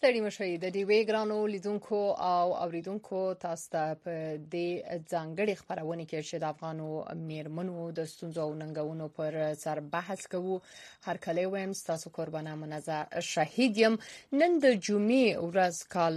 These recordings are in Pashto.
ستړي مشئ د ډیوې ګرانو لیدونکو او اوریدونکو تاسو ته په دې ځانګړي خبرونه کې چې د افغانو میرمنو د ستونزو او ننګونو پر سر بحث کوو. هر کله ویم تاسو قربانه منزه شهید يم. نن د جمعې ورځ کال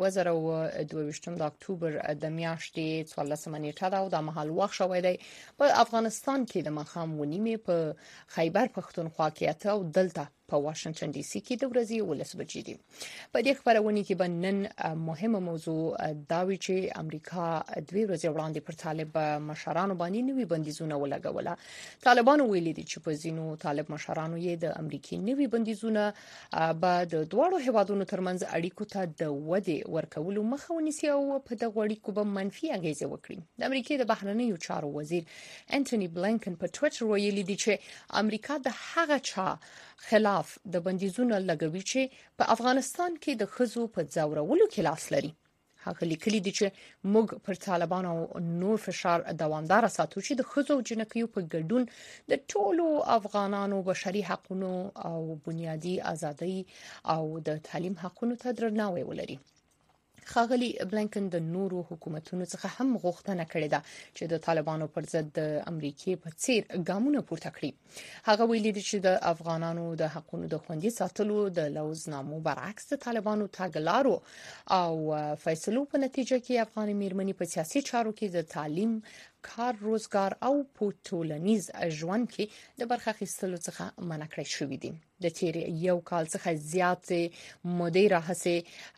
2022 د اکتوبر د میاشتې 14 نیټه دا او د مهال وخت شوی دی په افغانستان کې د مخام ونیمه په خیبر پښتونخوا کې او دلته په واشنگټن ډي سي کې د ورځې 12 بجې دي. په دې خبرونه کې به نن مهمه موضوع دا وی چې امریکا 2 ورځې وړاندې پر طالب مشرانو باندې نوې بندیزونه ولګوله. طالبانو ویلي دي چې په ځینو طالب مشرانو یې د امریکای نوې بندیزونه به د دوړو هیوادونو ترمنځ اړیکو ته د ودې ورکولو مخه ونیسي او په دغه اړیکو به منفي اغیزه وکړي. د امریکای د بهرنیو چارو وزیر انټونی بلینکن په ټوئیټر ویلي دي چې امریکا د هغه چا خلاف د بندیزونو لګوي چې په افغانستان کې د خزو په ځورولو کې لاس لري. هغه لیکلي دي چې موږ پر طالبانو نور فشار دوامدار ساتو چې د خزو او جنکیو په ګډون د ټولو افغانانو بشري حقوقو او بنیادی ازادي او د تعلیم حقوقو ته درناوی ولري. ښاغلي بلینکن د نورو حکومتونو څخه هم غوښتنه کړې ده چې د طالبانو پر ضد د امریکای په څیر ګامونه پورته کړي. هغه ویلي دي چې د افغانانو د حقوقو د خوندي ساتلو د لوزنامو برعکس د طالبانو تاګلارو او فیصلو په نتیجه کې افغان میرمنې په سیاسي چارو کې د تعلیم کار روزګار او په ټولنیز ژوند کې د برخه اخیستلو څخه منع کړی شوې دي. د تیر یو کال څخه زیات مودې راهسې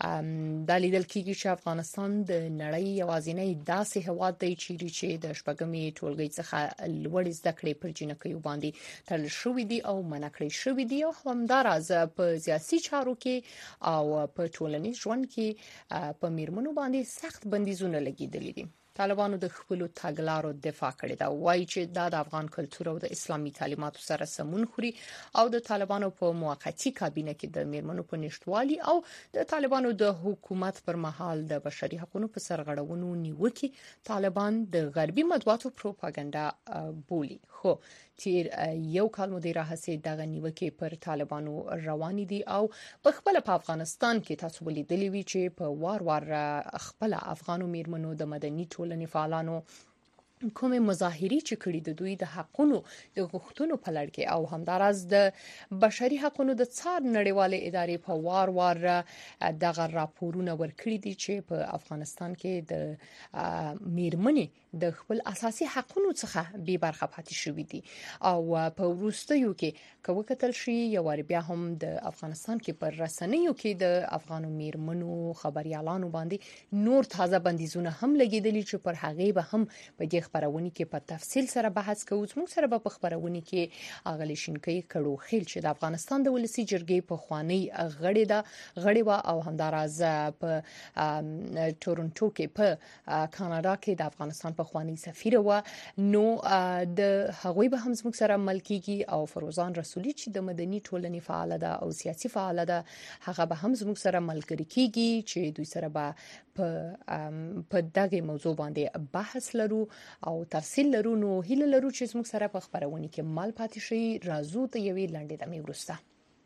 د لیدل کېږي چې افغانستان د نړۍ یوازینی داسې هواد دی چې د شپږمې ټولګي څخه لوړ زده کړې پر جنکیو باندې تړل شوې دي او منع کړی شوې دي او همداراز په سیاسي چارو کې او په ټولنیز ژوند کې په میرمنو باندې سخت بندیزونه لګیدلي دي. طالبانو د خپل تاګلارو دفاع کړې ده، وایي چې دا د افغان کلتور او د اسلامي تعلیماتو سره سمون خوري او د طالبانو په موقتی کابینه کې د میرمنو په نشټوالي او د طالبانو د حکومت پر مهال د بشري حقوقو په سرغړونو نیوکه طالبان د غربي مطبوعاتو پروپاګاندا بولي. خو تیر یو کال مودې راهسې دغه نیوکه پر طالبانو روان دي او په خپل په افغانستان کې تاسو ولیدلی وی چې په وار خپل افغانو میرمنو د مدني ټولنې فعالانو کومه مظاهري چې کړي د دوی د حقونو د غوښتنو په لړ کې او همداراز د بشري حقونو د څار نړیوالې ادارې په وار دغه راپورونه ورکړي دي چې په افغانستان کې د میرمنې د خپل اساسي حقونو څخه بې برخه پاتې شوې دي او په وروستیو کې کوم کتل شي یو بیا هم د افغانستان کې پر رسنیو کې د افغانو میرمنو خبريالانو باندې نور تازه بندیزونه هم لګیدلي چې پر هغه به هم په دې خبرونه کې په تفصیل سره بحث کوو. موږ سره په خبرونه کې اغلی شینکې کړو خیل چې د افغانستان د ولسی جرګې په خوانی غړي او همداراز په تورنټو کې په کاناډا کې د افغانستان په خوانی سفیر و نو د هغوی به هم موږ سره ملکیږي او فروزان رسولي چې د مدني ټولنې فعال ده او سیاسي فعال ده هغه به هم موږ سره ملګری کیږي چې دوی سره به په دغه موضوع باندې بحث لرو او تفصیل لرو. نو هیله لرو چې موږ سره په خبرونه کې مال پاتې شي. راځو ته یوې لنډې دمې ورسته.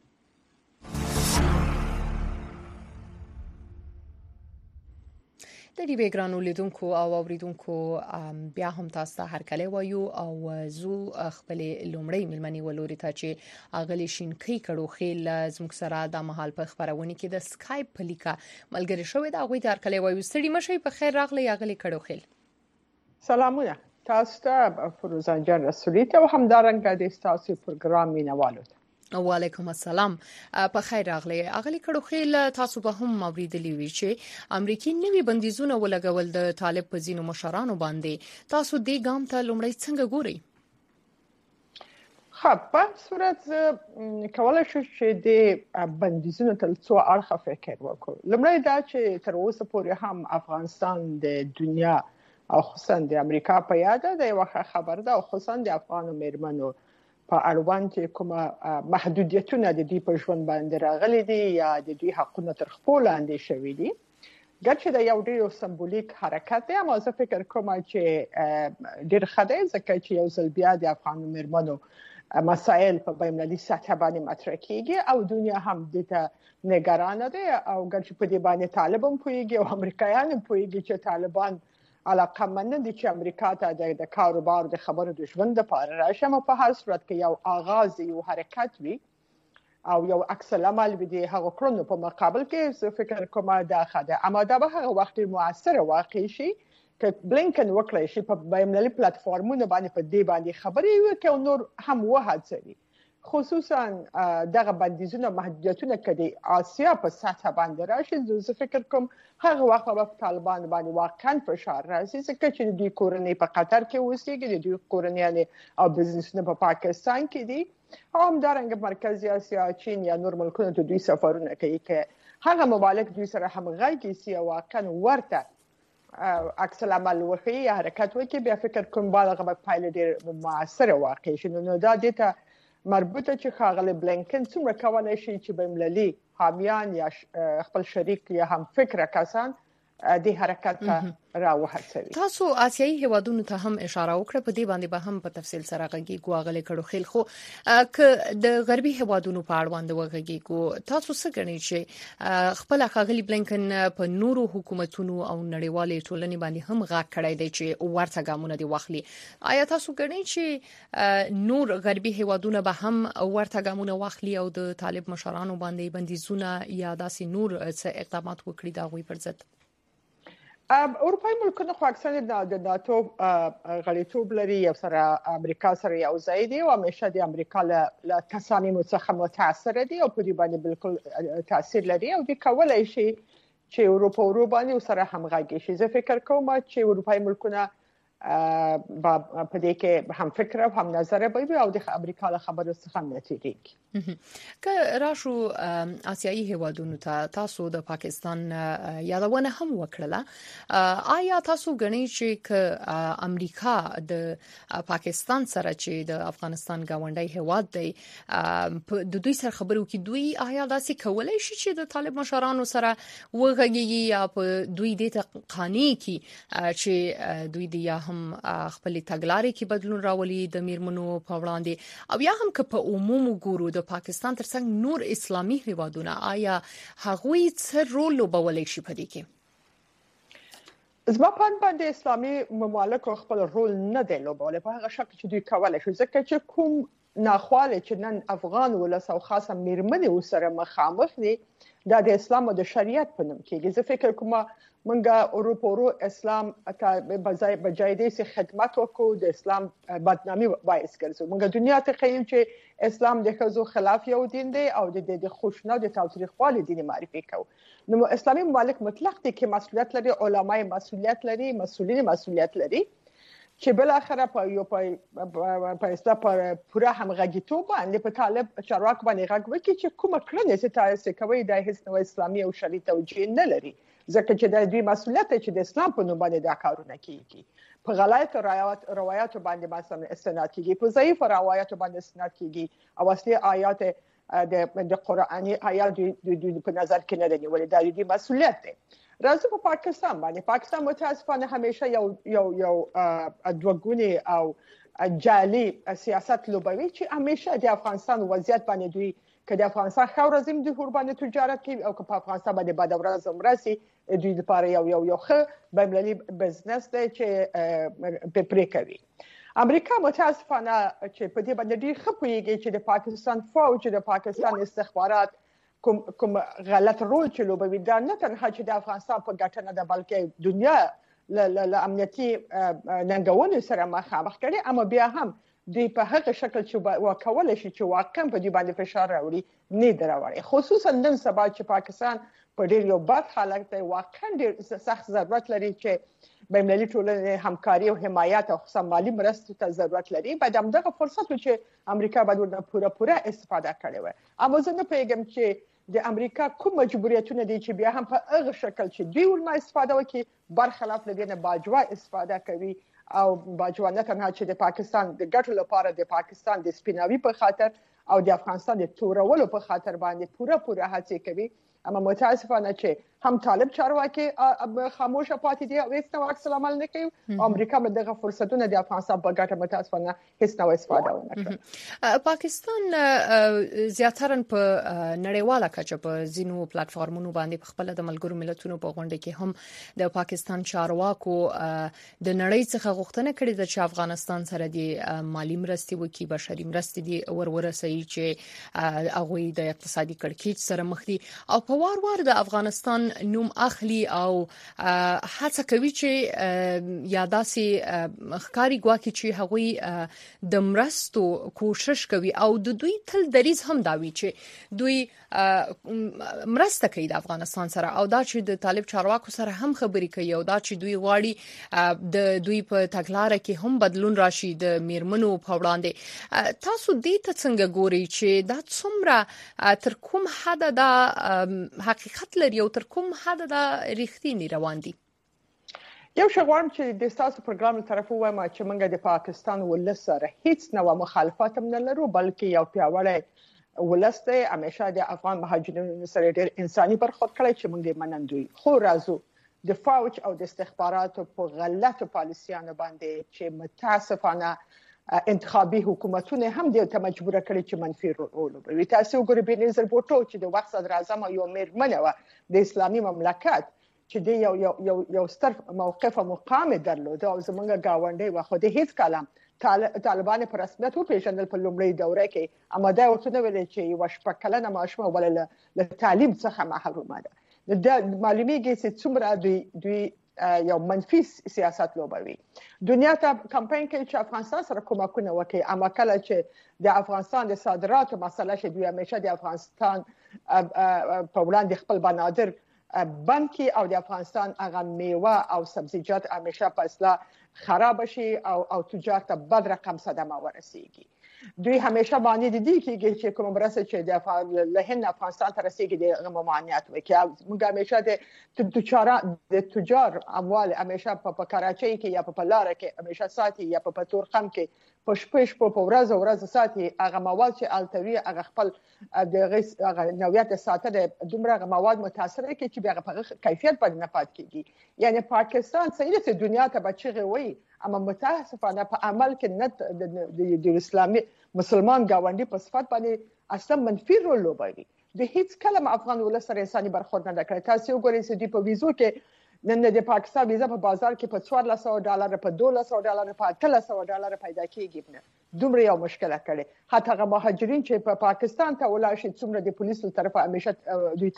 د دې ګرانو لیدونکو او اوریدونکو بیا هم تاسو هر کله وایو او زو خپل لومړی ملمنې ولوري ته چې اغلی شینکې کړو خیل زموږ سره د محل په خبرونه کې د سکایپ په لیکه ملګری شوې دا غوي هر کله وایو ستړي مشي په خیر راغلی اغلی کړو خیل. سلامونه تاسو ته فروزان جان رسولي ته همدارنګه د تاسو پروګرام مینوالو. وعلیکم السلام په خیر راغلی اغلی کړو خیل. تاسو به هم اوریدلی وی چې امریکای نوې بندیزونه ولګول د طالب په ځینو مشرانو باندې. تاسو دې ګام ته لومړی څنګه ګورئ؟ په صورت کولای شو چې د بندیزونو تل څو اړخه فکر وکړو. لومړی دا چې تر اوسه پورې هم افغانستان د دنیا او خصوصا د امریکا په یاد ده یو خبر ده او خصوصا د افغان میرمنو په اړوند کې کومه محدودیتونه د دې په ژوند باندې راغلي دي یا د دوی حقونه تر خپل لاندې شوي دي. ګرچې دا یو ډېر سمبولیک حرکت دی اما زه فکر کوم چې ډېر ښه دی ځکه چې یو ځل بیا د افغان میرمنو مسائل په بین‌المللي سطح باندې مطرح کیږي او دنیا هم دته نگران ده او ګرځي په دې باندې طالبان پويږي او امریکایان پويږي چې طالبان علاقه مند دي چې امریکا ته د کاروبار د خبرو د ژوند لپاره راشي، اما په هر صورت کې یو آغاز یو حرکت وي او یو عکس العمل به هغه کړنو په مقابل کې زه فکر کوم دا خاله اما دا به هغه وخت موثر واقع شي چې بلینکن وکړي شي په بین‌المللي پلیټفارمونو باندې په دې باندې خبرې وکړي او نور هم وهڅوي، خصوصا دغه بندیزونه محدودیتونه کدي آسیا په سطح باندې راشي. زه فکر کوم هغه وخت په طالبان باندې واقعا فشار راځي ځکه چې دوی کورنۍ په قطر کې اوسېږي، دوی کورنۍ او بزنسونه په پاکستان کې دي او همدارنګه مرکزی اسیا، چین یا نور ملکونو ته دوی سفرونه کوي چې هغه ممالک دوی سره همغږي سي او واقعا ورته عکس العمل وکړي، حرکت وکړي. بیا فکر کوم بالغ په پایله ډېر موثر واقع شي. نو دا دته مربوطه چې خاغله بلینکن څومره کولای شي چې بین‌المللي حامیان یا خپل شریک یا هم فکر کسان د حرکت راوهڅوي. تاسو آسیایي هیوادونو ته هم اشاره وکړه، په دې باندې به هم په تفصیل سره غږی غواغلې کړو خل خو ک د غربي هیوادونو په اړه باندې وغږی کو تاسو څه غنئ چې خپل خاغلی بلینکن په نورو حکومتونو او نړیوالې ټولنې باندې هم غږ کړی دی چې ورته ګامونه دی واخلي؟ آیا تاسو غنئ چې نور غربي هیوادونه به هم ورته ګامونه واخلي او د طالب مشرانو باندې بندیزونه یا داسې نور څه اقدامات وکړي دا غوي پر ضد؟ اروپایي ملکونه خو اکثر د ناتو غړیتوب لري او سره امریکا سره یو ځای دي او همیشه د امریکا له تصامیم څخه متاثر دي او په دې باندې بالکل تاثیر لري او د کولای شي چې اروپا باندې سره همغږي شي. زه فکر کوم چې اروپایي ملکونه په دې کې هم فکر او هم نظر به او د امریکا له خبرو څخه نتیجه که راشو آسیایي هیوادونو ته تاسو د پاکستان یادونه هم وکړه، آیا تاسو غنئ چې ک امریکا د پاکستان سره چې د افغانستان گاونډي هیواد دی د دوی سره خبرو کې دوی آیا داسې کولای شي چې د طالب مشرانو سره وغږیږي یا په دوی د قانوني کې چې دوی د یا هم خپل تګلارې کې بدلون راولي د میرمنو په وړاندې او یا هم که په عموم ګورو د پاکستان ترڅنګ نور اسلامي هیوادونه آیا هغوی څه رول لوبولی شي په دې کې؟ زما په باندې اسلامي ممالک خپل رول نه دی لوبولی په هغه شکل چې دوی کولای شي ځکه چې کوم ناخواله چې نن افغان ولس او خاصه میرمنې سره مخامخ دي دا د اسلام او د شریعت په نوم کېږي. زه فکر کوم منګه اروپا اسلام ته بجای دې خدمت وکړو د اسلام بدنامي باعث ګرځو. منګه دنیا ته خیم چې اسلام د ښځو خلاف یو دین دی او د خوشنه د تاوتریخوالي دین معرفي کوي. نو اسلامي ممالک مطلق دي کې مسؤلیت لري، علماي مسؤلیت لري، مسؤلین مسؤلیت لري چې بل اخره په اسلام پر پوره همغږیتوب باندې په طالب چارواکو باندې غږ وکړي چې کومه کړنه چې تاسو کوي د هیڅ نوې اسلامي او شرعي توجیه نه لري ځکه چې د دوی مسؤلیت چې د اسلام په نوم باندې دا کارونه کوي. په غلط روایت باندې مثلا استناد کیږي، په ضعیف روایت باندې استناد کیږي او اصلي آیات د قرآني آیات په نظر کې نه دي ولې دا دوی مسؤلیت دی. راځو په پاکستان باندې. پاکستان متاسفانه همیشه یو دوګونی او جعلي سیاست لوبوي چې همیشه د افغانستان وضعیت باندې دوی که د افغانستان خاور زم د قرباني تجارت کوي او که په افغانستان باندې بد ورځ مرسي دوی لپاره یو ښه بین‌المللي بزنس دی چې په پرې کوي. امریکا متاسفانه چې په دې باندې ډېر ښه پوهیږي چې د پاکستان فوج د پاکستان استخبارات کوم غلط رول چې لوبوي دا نه تنها چې د افغانستان په ګټه نه ده بلکې دنیا له امنیتي ننګونو سره مخامخ کړي، اما بیا هم دوی په هغه شکل چې وکولای شي چې واقعا په دې باندې فشار راوړي نه دراوړي. خصوصا نن سبا چې پاکستان په ډېر یو بد حالت دی، واقعا ډېر سخت ضرورت لري چې بین‌المللي ټولنې همکاري او حمایت او خصوصا مالی مرستو ته ضرورت لري. بعد همدغه فرصت چې امریکا باید ورنه پوره استفاده کړي وي. اما زه نه پوهیږم چې د امریکا کوم مجبوریتونه دي چې بیا هم په هغه شکل چې دوی ورنه استفاده وکړي برخلاف له دې نه باجوا استفاده کوي او باجوا نه تنها چې د پاکستان د ګټو لپاره د پاکستان د سپیناوي په خاطر او د افغانستان د تورولو په خاطر باندې پوره هڅه کوي، اما متاسفانه چې هم طالب چارواکي خاموشه پاتې دي او هیڅ نوع عکس العمل نه کوي. امریکا به دغه فرصتونه د افغانستان په ګټه متاسفانه هیڅ نوع استفاده ونه کړه. پاکستان زیاتره په نړیواله کچه په زینو پلیټفارمونو باندې په خپل د ملګرو ملتونو په غونډه کې هم د پاکستان چارواکو د نړۍ څخه غوښتنه کړې ده چې افغانستان سره د مالی مرستې وکړي، بشري مرستې دي ورسوي چې هغه د اقتصادي کړکېچ سره مخ دي او په وار د افغانستان نوم اخلي او هڅه کوي چې یاداسي ښکاری ګواکي چې هغوی د مرستو کوشش کوي او د دوی تل دریز هم داوي چې دوی مرسته کوي د افغانستان سره او دا چې د طالب چارواکو سره هم خبري کوي او دا چې دوی غواړي د دوی په تګلارې کې هم بدلون راشي د میرمنو په وړاندې. تاسو دې ته څنګه ګورئ چې دا څومره تر کوم حد دا حقیقت لري او تر کوم حد دا رښتینی روان دي؟ یو شغوام چې د تاسو پروګرام طرف وایم چې موږ د پاکستان ولس سره هیڅ نوع مخالفت هم نه لرو، بلکې یو پیاوړی ولس دی. همیشه د افغان مهاجرینو سره ډېر انساني برخورد کړی چې موږ یې منندوی. خو راځو د فوج او د استخباراتو په غلطو پالیسیانو باندې چې متاسفانه انتخابي حکومتونه هم د ته مجبور کړي چې منفي رول ولوبوي. تاسو ګورئ بنظر بوټو چې د وخت صدر اعظم یو میرمنه و د اسلامي مملکت چې د یو ستر موقف او مقام درلود او زمونږ گاونډي و خو د هیڅ کلام طالبان په رسمیت وپیژندل په لومړۍ دوره کې، اما دا ورته ویل چې یو شپکلنه ماشومه ولله له تعلیم څخه محرومه ده. د معلومیږي چې څومره دوی یو منفي سیاست لوبوي. دنیا ته کمپاین کوي چې افغانستان سره کومکونه وکړي، اما کله چې د افغانستان د صادراتو مسله شي دوی همیشه د افغانستان په وړاندې خپل بنادر بند کی او د افغانستان هغه میوه او سبزیجات همیشه په اصلاح خراب شي او تجار ته بد رقم صدمه ورسیږي. دوی همیشه باندې دي کېږي چې کوم برسه چې د لهن افغانستان ته رسیږي د ممانعت وکړي. موږ همیشه د تجار اموال همیشه په کراچۍ کې یا په لاره کې همیشه ساتي یا په تورخم کې په شپږ په ورځ ساتي. هغه مواد چې التوی هغه خپل د نوعیت ساتنه دومره مواد متاثر کوي چې بیا په کیفیت باندې نه پات کیږي. یعنی پاکستان څنګه چې دنیا ته بچي وي اما متاسفانه په عمل کې د اسلامي مسلمان گاونډي په صفت باندې اصلا منفي رول لوبوي. د هیڅ کلمه افغان ولس سره انساني برخورد نه کړی. تاسو وګورئ چې د په ویزو کې نن د پاکستان ویزا په بازار کې په $1400 په $1200 په $1300 پیدا کیږي. دومره یو مشکله کړي. حتی هغه مهاجرین چې په پاکستان ته ولاړ شي څومره د پولیسو طرفه همیشه دوی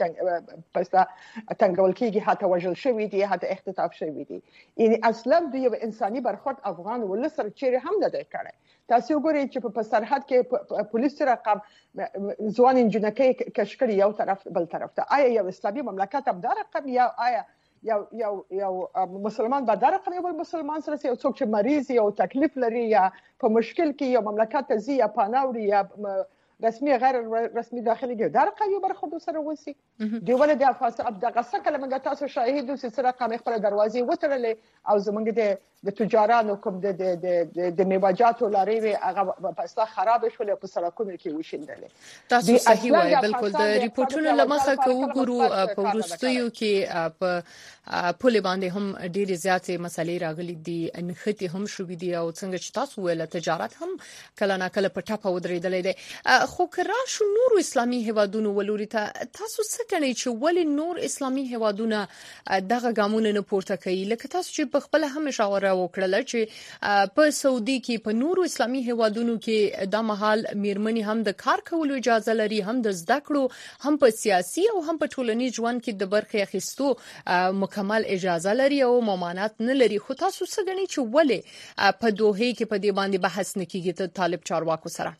تنګول کیږي، حتی وژل شوی دي، حتی اختطاف شوی دي. یعنی اصلا دوی یو انساني برخورد افغان ولس سره چیرې هم نه دی کړی. تاسو وګورئ چې په سرحد کې پولیس رقم ځوان انجنکۍ کشکړي یو طرف بل طرف ته. آیا یو اسلامي مملکت هم دا رقم یا آیا یو مسلمان به در رقم یو مسلمان سره یو څوک چې مریض یا تکلیف لري یا په مشکل کې یو مملکت ته ځي یا پناوړي یا رسمي غیر رسمي داخلي کې در رقم یو برخورد سره وسی. دیونه د افغانستان دغه څه کله موږ تاسو شاهدو چې سره رقم خپل دروازې وترلې او زمونږ د تجارانو کوم د میوجاتو لاري هغه په اصلاح خراب شول په سړکونو کې وشیندل. تاسو صحیح وایي. بالکل د ریپورتونو لمخه کوو په ورستیو کې په پولی باندې هم ډېری زیاتې مسلې راغلي دي، انختی هم شو دي او څنګه چې تاسو ویل تجارت هم کله نه کله په ټاپه ودرېدلې ده. خو کرا شو نور اسلامي هیوادونو ولوري ته تاسو څه کوي چې ولې نور اسلامي هیوادونه دغه ګامونه نه پورته کوي؟ لکه تاسو چې په خپل هم اشاره وکړه چې په سعودي کې په نورو اسلامي هیوادونو کې د مهال میرمنې هم د کار کولو اجازه لري، هم د زده کړو، هم په سیاسي او هم په ټولنیز ژوند کې د برخې اخیستو مکمل اجازه لري او ممانعت نه لري. خو تاسو څه غني چې ولې په دوحه کې په دې باندې بحث نه کیږي ته طالب چارواکو سره؟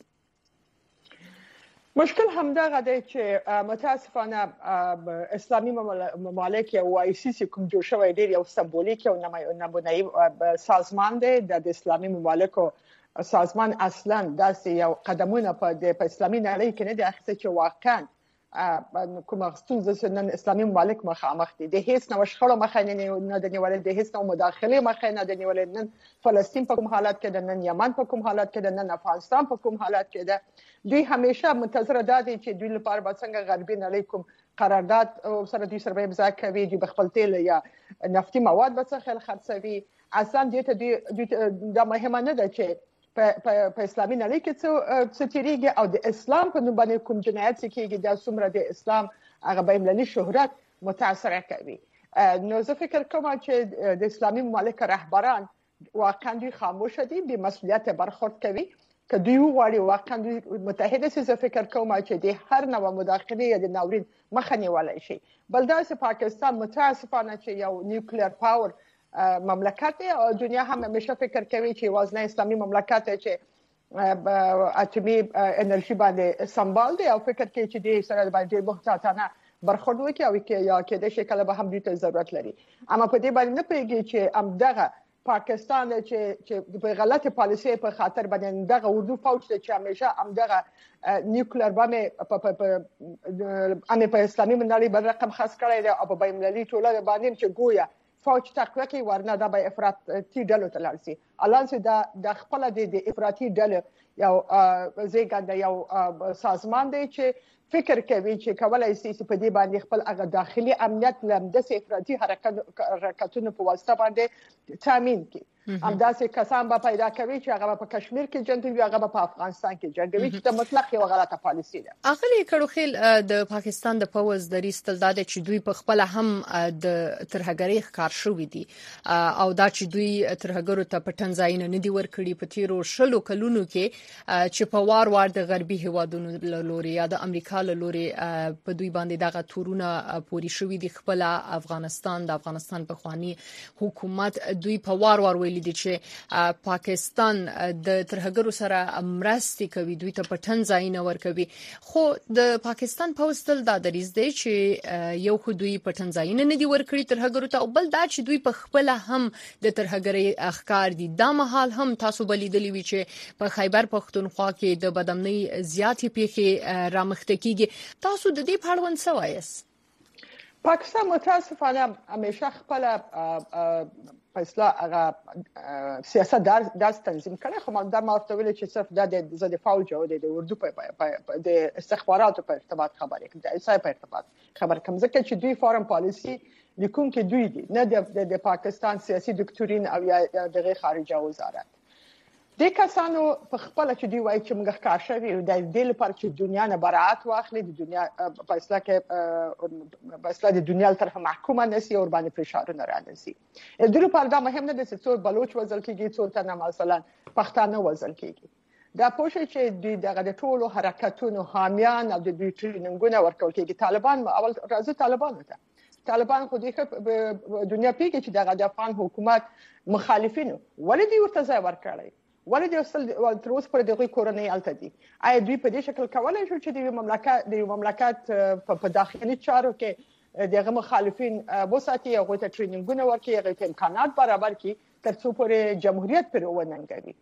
مشکل همدغه دی چې متاسفانه اسلامي ممالک او ICC کوم جوړ شوی ډیر یو سمبولیک او نمونه‌ای سازمان دی. د اسلامي ممالکو سازمان اصلا داسې یو قدمونه په اسلامي نړۍ کې نه دی اخیسته چې واقعا کوم ستونزې نن اسلامي ممالک مخامخ دي د هیڅ نو شخړو مخه نه د نیولې د هیڅ نو مداخله مخه نه د نیولې نن فلسطین په کوم حالت کې ده نن یمن په کوم حالت کې ده نن افغانستان په کوم حالت کې ده دوی همیشه منتظر ده چې دوی لپاره به څنګه غربي نړۍ کوم قرارداد سره دوی سره امضا کوي دوی بخپل تیل یا نفتي مواد به څه خرڅوي اصلا دې د مهمه نه ده چې په اسلامي نړۍ کې څه تیریږي او د اسلام په نوم باندې کوم جنایت کېږي د څومره د اسلام هغه بین‌المللي شهرت متاثر کوي نو زه فکر کوم چې د اسلامي ممالک رهبران واقعا دوی خاموش دي د مسؤلیت برخورد کوي که دوی وغواړي واقعا دوی متحده سي زه فکر کوم چې د هر نوع مداخله یا د ناورین مخه نیولای شي بل دا چې پاکستان متاسفانه چې یو نیوکلیر پاور مملکت او دنیا هم همیشه فکر کوي چې وازنه اسلامي مملکت چې اتمی انرژي باندې سمبال دي او فکر کوي چې د سره باندې محتاطانه برخورد وکړي او کې یا کې د شکل به هم دوی ته ضرورت لري اما په دې باندې نه پیږي چې امدغه پاکستان چې په غلطه پالیسي په خاطر باندې دغه اردو فوج چې همیشه امدغه نیوکلیر بم امه په اسلامي منځلي بل رقم خاص کړی دی او په بین‌المللي ټولنه باندې چې ګویا فوج تقویه کوي ورنه دا به افراطي ډلو ته لاړ شي الان چې د خپل د افراطي ډلو یو زیږنده یو سازمان دی چې فکر کوي چې کولای شي په دې باندې خپل هغه داخلي امنیت لمده افراطي حرکتونو په واسطه باندې تامین کړي همداسې کسان به پیدا کوي چې هغه په کشمیر کې جنګوي هغه په افغانستان کې جنګوي چې د مطلق یو غلطه پالیسي ده اغلی کړوخیل د پاکستان د پوز د ریستل د چې دوی په خپل هم د ترهګری ښکار شوې دي او دا چې دوی ترهګرو ته پټن ځای نه دی ورکړي په تیرو شلو کلونو کې چې په وار د غربي هوادونو لوري یا د امریکا لوري په دوی باندې دغه تورونه پوری شوې دي خپل افغانستان د افغانستان په خواني حکومت دوی په وار لیدي چې پاکستان د ترهګرو سره مرستي کوي دوی ته پټن ځای نه ورکوي خو د پاکستان پوسټل دا دریز دی چې یو خو دوی پټن ځای نه دی ورکړي ترهګرو ته او بل دا چې دوی په خپل هم د ترهګري اخکار دي دا مهال هم تاسو بلیدلی وی چې په خیبر پختونخوا کې د بدامنۍ زیاتې پیښې رامخته کیږي تاسو د دې په اړه څه وایاست پاکستان متاسفانه همیشه خپل فیصله هغه سیاست داس تنظیم کړي خو دا مارته ویل چې صرف د فوج او د اردو په د استخباراتو په ارتباط خبرې کوي د ایسای په ارتباط خبر کوم ځکه چې دوی فارم پالیسی لیکون کې دوی دي نه د پاکستان سیاسي دکتورین او یا د خارجه وزارت د کسانو په خپل چې دی وایي چې موږ ښکارشوي د دې لپاره چې دنیا نه براءت واخلي د دنیا فیصله کې فیصله د دنیا طرف محکومه نشي او باندې فشارونه راځي د دې لپاره دا مهم نه دي چې څو بلوچ وزل کېږي څو تنه مثلا پښتانه وزل کېږي دا پوښتنه چې د ټولو حرکتونو حامیان او د دوی ټریننګونه ورکول کېږي طالبان اول راځي طالبان خو دې دنیا پیږي چې د افغان حکومت مخالفینو ولې ورته ځای ورکړي ولې د تر اوسه پر دغه کورنۍ الته دي آیا دوی په دې شکل کولای شي چې د مملکت په داخلي چارو کې دغه مخالفین وساتي او ته ټریننګونه ورکړي هغه ته امکانات برابر کړي ترڅو پر جمهوریت پر وننګوي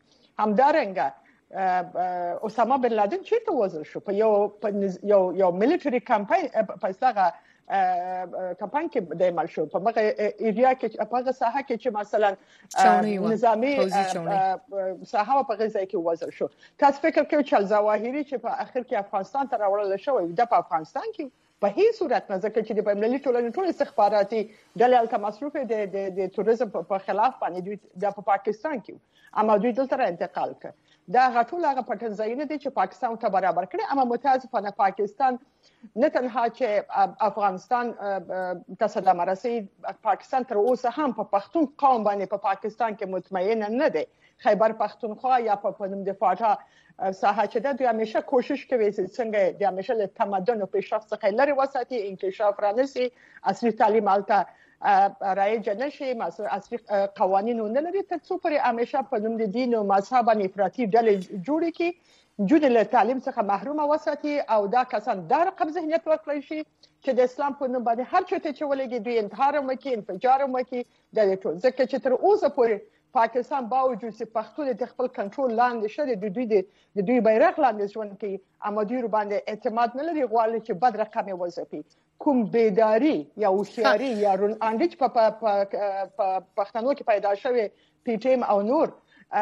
همدارنګه اسامه بن لادن چیرته وزل شو په یو ملټری کمپاین په څنګه کمپاین کې د عمل شو په هغه ایریا کې په هغه ساحه کې چې مثلا نظامی ساحه په غزا کې وزل شو تاسو فکر کوئ چې الظواهری چې په اخر کې افغانستان ته راوړل شوی د افغانستان کې په هیڅ صورت نه ځکه چې د بین‌المللي ټولنې استخباراتي ډلې الته مصروفه د توریزم په خلاف باندې دوی د پاکستان کې اما دوی دلته انتقال کړ دا غټول هغه پټن ځایونه دي چې پاکستان ته برابر کړي اما متاسفانه پاکستان نه تنها چې افغانستان ته صدمه رسید پاکستان تر اوسه هم په پښتون قوم باندې په پاکستان کې مطمئن نه دی خیبر پختونخوا یا په نوم د فاټا ساحه چې د دوی همیشه کوشش کوي چې څنګه د همیشه له تمدن او پیشرفت څخه لري وساتي انکشاف رانسي عصري تعلیم الته رایج نشي عصري قوانین نه لري ترڅو پر همیشه په نوم د دین او مذهب باندې افراطي ډلې جوړ کړي جون له تعلیم څخه محروم وساتي او دا کسان د رقم ذهنیت ورکړي شي چې د اسلام په نوم باندې هر چاته چې ولګي دوی انتحار وکړي انفجار وکړي د ټول ځکه چې تر اوسه پورې پاکستان باوجود چې پښتون د خپل کنټرول لاندې شوی د دوی بیرغ لاندې ژوند کوي امادیر باندې اعتماد نه لري غواړي چې بد رقم وظیفي کوم بیداری یا هوښیاري یا رون انډیچ په پښتنو کې پیدا شوی پی ټی ایم او نور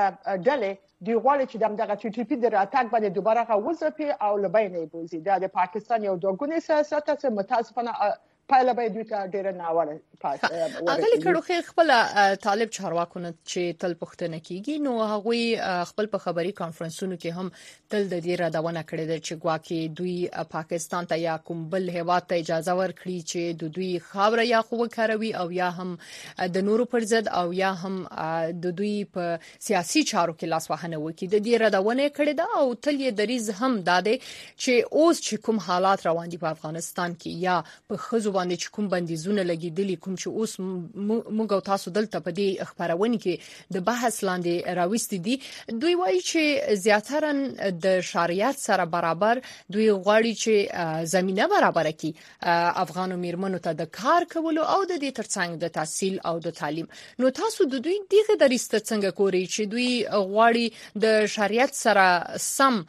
ډلې دی غواړي چې دغه ټي ټي پی د راتګ باندې دوباره وظیفي او لبینه بوزي د پاکستان یو دوګونی سیاست چې متاسفانه پایله به دوی ته ډیره ناوړه اغلی کړو خپل طالب چارواکونه چې تل پښتنه کیږي نو هغه خپل په خبري کانفرنسونو کې هم تل د دې رداونه کړې ده چې ګواکې دوی پاکستان ته یا کوم بل هیواد ته اجازه ورکړي چې د دوی خاوره یا خو کاروي او یا هم د نورو پر ضد او یا هم د دوی په سیاسي چارو کې لاس وهنه وکړي د دې رداونه کړې ده او تل یې دریز هم داده چې اوس چې کوم حالات روان دي په افغانستان کې یا په خزو باندې چې کوم بندیزونه لګیدلي کوم چې اوس موږ او تاسو دلته په دې خبرونه کې د بحث لاندې راوستي دي دوی وایي چې زیاتره د شریعت سره برابر دوی غواړي چې زمينه برابر کړي افغان میرمنو ته د کار کولو او د دې ترڅنګ د تحصیل او د تعلیم نو تاسو د دوی دغه دریست څنګه کوي چې دوی غواړي د شریعت سره سم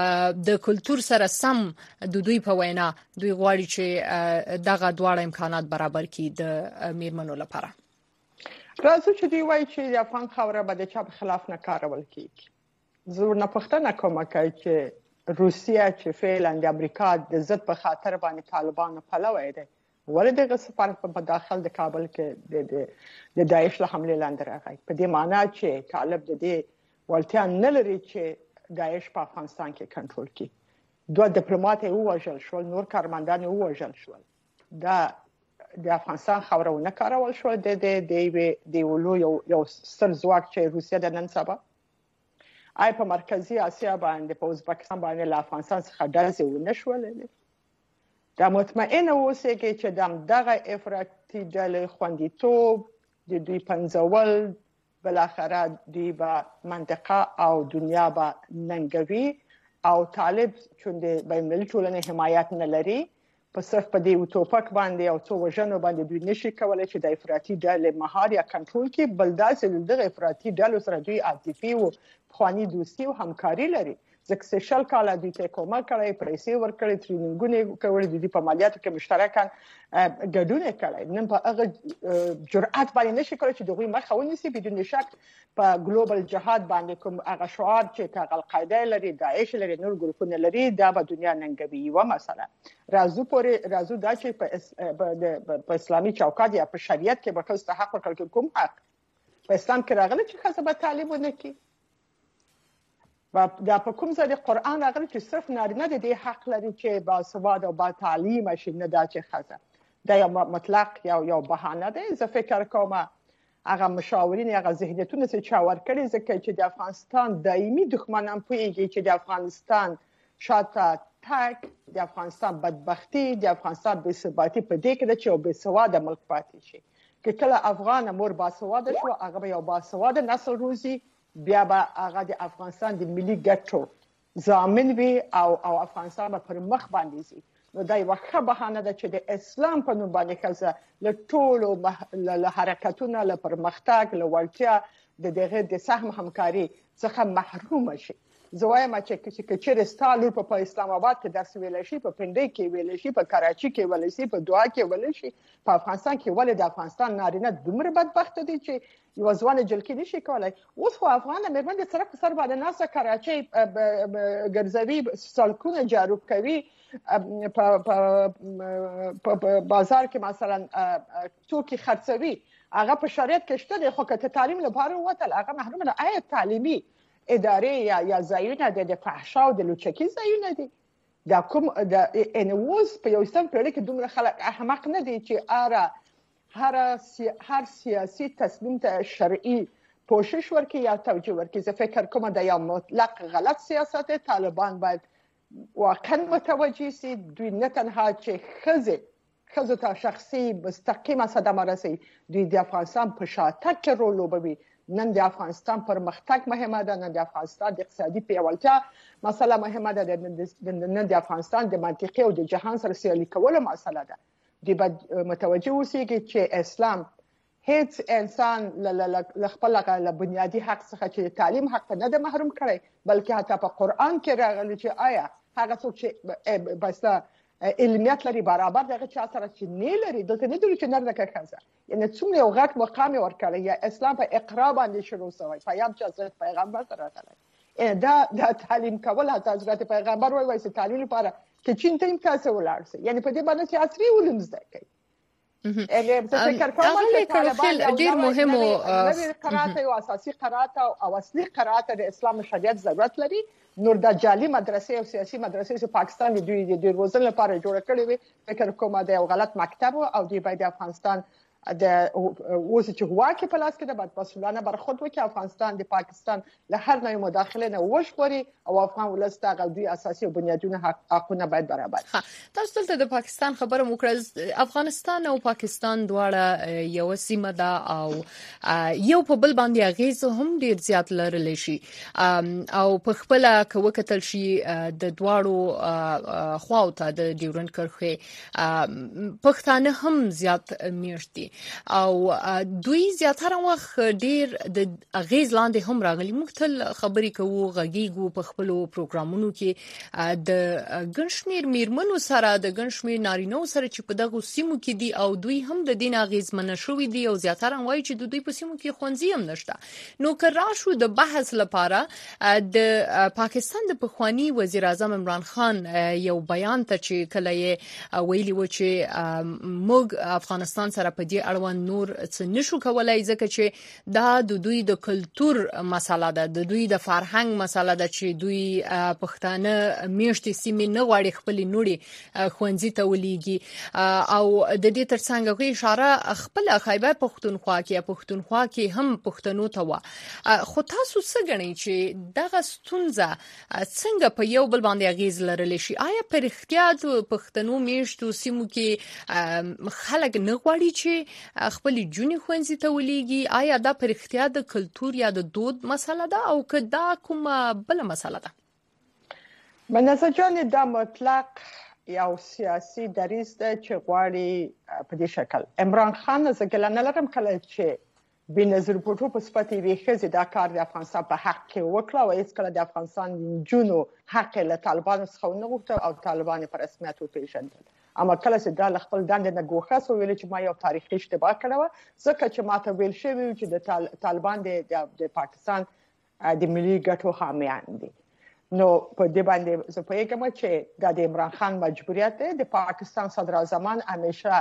د کلچر سره سم د دوی په وینا دوی غواړي چې دغه دواړه امکانات برابر کړي د میرمنو لپاره راځو چې دی وایي چې د افغان خاوره به د چا په خلاف نه کارول کیږي زه نه پښتنه کوم چې روسیا چې فعلا د امریکا د ضد په خاطر باندې طالبان پلوي دي ولې دغه سفارت په داخل د کابل کې د داعش له حمله لاندې راغی په دې معنی چې طالب د دې ولتیا نه لري چې داعش په افغانستان کې کنټرول کړي دوه ډیپلوماټ یې وژل شول نور کارمندان یې وژل شول دا د افغانستان خاورونه کارول شو د ولو یو ستر ځواک چې روسیا د نن سبا آی په مرکزی اسیا باندې په ازبکستان باندې له افغانستان څخه ډزې ونه شولې دا مطمئنه اوسئ چې دغه افراطي ډلې خوندیتوب د دوی پنځول بالاخره دوی به منطقه او دنیا به ننګوي او طالب چې د بین‌المللي ټولنې حمایت نه لري په صرف په دې ټوپک باندې او څو وژنو باندې دوی نشي کولای چې د افراطي ډلې مهار یا کنټرول کړي بل داسې دغه افراطي ډلو سره دوی عاطفي او خواني دوستي او همکاري لري ځکه چې شل کاله دوی ته کومک کړی پیسې ورکړي ټریننګونه کړي د دې په مالیاتو کې مشترکاً ګډون کړي نن په هغه جرأت باندې نشي کولای چې دغه مخه ونیسي بدون شک په ګلوبال جهاد باندې کوم هغه شعار چې القاعده لري داعش لري نور ګروپونه لري دا به دنیا ننګوي و مثلا راځو دا چې په اسلامي چوکاټ یا په شریعت کې به خاصه حق ورکړل کوم حق په اسلام کې راغلی چې خاصه به تعلیم ونکړي دا په کوم ځای د قران راغلی چې صرف نارینه د دې حق لري چې با سواد او با تعلیم شي نه دا چې خاصه دا یو مطلق یو بهانه ده زه فکر کوم هغه مشاورین هغه ذهنیتونه چې چاور کړي ځکه چې د افغانستان دایمي دښمنان پوهیږي چې د افغانستان شاته تک د افغانستان بدبختی د افغانستان بې ثباتی په دې کې چې او بې سواده ملک پاتې شي که کله افغان مور با سواده شو هغه به یو با سواده نسل روزي بیا به هغه د افغانستان د ملي ګټو ضامن وي او افغانستان به پر مخ باندې شي نو دا یو ښه بهانه ده چې د اسلام په نوم باندې خلک له ټولو له حرکتونو له پرمختګ له ورتیا د دغه د سهم همکاري څخه محروم شي زوایم چې کچېر ستالو په اسلام آباد کې درس ویل شي په پندای کې ویل شي په کراچي کې ویل شي په دوحه کې ویل شي په افغانستان کې ولې د افغانستان نارینه دومره بدبخت دي چې یو ځوان جلکی نشي کولای اوس خو افغان مېرمن د سره سر باندې ناسه کراچي ګرځوي سالکونه جارو کوي په بازار کې مثلا توکي خرڅوي هغه په شریعت کې شته خو که تعلیم لپاره وته هغه محروم نه آیا تعلیمي ادارې یا ځایونه د فحشا او د لوچکی ځایونه دي دا کوم د انوس په یو سم پیړۍ کې دومره خلک احمق نه دي چې هر سیاسي تصمیم ته شرعي کوشش وکړي یا توجیه ورکړي زه فکر کوم دا یو مطلق غلط سیاست طالبان باید واقعا متوجه سي دوی نه تنها چې خزو ته شخصي مستقیمه صدمه رسي دوی د افغانستان په شاتګ کې رول لوبوي نن د افغانستان پرمختګ مهمه ده نن د افغانستان د اقتصادي پیاوړتیا مسله مهمه ده نن د افغانستان د منطقې او د جهان سره سیالي کول مسله ده د متوجه اوسئ چې اسلام هیڅ انسان ل خپل بنیادی حق څخه چې تعلیم حق نه ده محروم کړی، بلکې حتی په قران کې راغلی چې آیا هغه څوک چې بس علمیت لري برابر دغه چا سره چې نه لري دلته نه دوی چې نه راکړه. یعنی څومره یو غټ مقام ورکړی یا اسلام په اقرا باندې شروع شوی پیام چې حضرت پیغمبر سره راغلی. دا تعلیم کول حتی حضرت پیغمبر وایي چې تعلیم لپاره کې چین ته تاسو ولاړ شئ، یعنی په دې باندې چې عصري علوم زده کوي. ډیر مهم او قرات یو اساسي قرات او اصلي قرات د اسلام شریعت ضرورت لري. نور د جعلي مدرسې او سیاسي مدرسې چې پاکستان دوی د روزنې لپاره جوړ کړې وي فکر کوم دا یو غلط مکتب او دی باید افغانستان د اوس چې هواکه په لاس کې د بعد مسؤلانه برخود وکړي افغانستان د پاکستان له هر نوع مداخله نه وښوري او افغان ولست غوډي اساسي او بنیادونه حقونه باید برابر. تاسو ته د پاکستان خبره مو کړل. افغانستان او پاکستان دواړه یو سیمه ده او یو په بل باندې اغیز هم ډیر زیات لرلی شي او په خپل کوکتل شي د دواړو خواو ته د ډیورنډ کرښې پښتانه هم زیات میشتي او دوی زیاتره وخت ډیر د اغیز لاندې هم راغلي. موږ تل خبرې کوو غږیږو په خپل پروګرامونو کې د ګنشمیر میرمنو سره د ګنشمیر نارینو سره چې په دغه سیمو کې دي او دوی هم د دین اغیز منشوي دي او زیاتره وایي چې د دوی په سیمو کې خوندزي هم نشته. نو که راشو د بحث لپاره د پاکستان د پخوانی وزیر اعظم عمران خان یو بیان ته چې کله یې ویلي و چې موږ افغانستان سره په دې اړوند نور څه نشو کولای ځکه چې دا د دوی د کلچر مسله ده، د دوی د فرهنګ مسله ده چې دوی پښتانه میشتي سیمې نه غواړي خپل نوري خوندزي ته ولېږي او د دې ترڅنګ غوښه اشاره خپل خیبر پښتونخوا کې هم پښتنو ته و. خو تاسو څه غنئ چې دغه ستونزه څنګه په یو بل باندې اغیز لرلی شي؟ آیا پر اختیار پښتنو میشتو سیمو کې خلک نه غواړي چې خپل جونې خوندزي ته ولېږي؟ آیا دا پر اختیار د کلچر یا د دود مسله ده او که دا کومه بل مسله ده؟ منځ جان دا مطلق یو سیاسي دریځ ده چې غواړي په دې شکل عمران خان زګل نه لرم کله چې بنظیر بوټو په صفت وی خزي دا کار د افغانستان په حق کې وکړه او هیڅ کله د افغانستان جنو حق له طالبانو څخه نه غوښته او طالبان په رسمیت وپیژندل. اما کله چې دا خپل دند نه ګوښه سو ویل چې ما یو تاریخي اشتباه کړو ځکه چې ماته ویل شوی چې د طالبان د پاکستان د ملي ګټو حامیان دي. نو په دې باندې زه پوهیږم چې د عمران خان مجبوریت دی د پاکستان صدر اعظم همیشه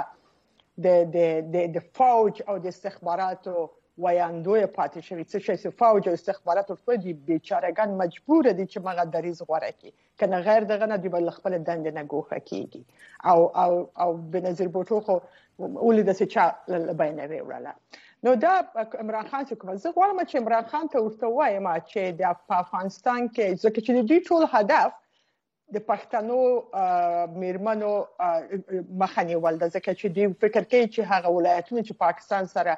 د فوج او د استخباراتو وایاندوی پاتې شوی چې فوج او استخبارات ټول دي بیچارهګان مجبور دي چې مغه دریز غوړه کی کنه غیر دغه نه دی بل خپل دند نه ګوښه کیږي او بنظیر بوټو خو ولید چې چا بیانوي وراله. نو دا عمران خان چې کوم زه غواړم چې عمران خان ته ورته وایم چې د افغانستان کې ځکه چې دوی ټول هدف د پښتنو میرمنو مخنی ول د ځکه چې دوی فکر کوي چې هغه ولایتونه چې پاکستان سره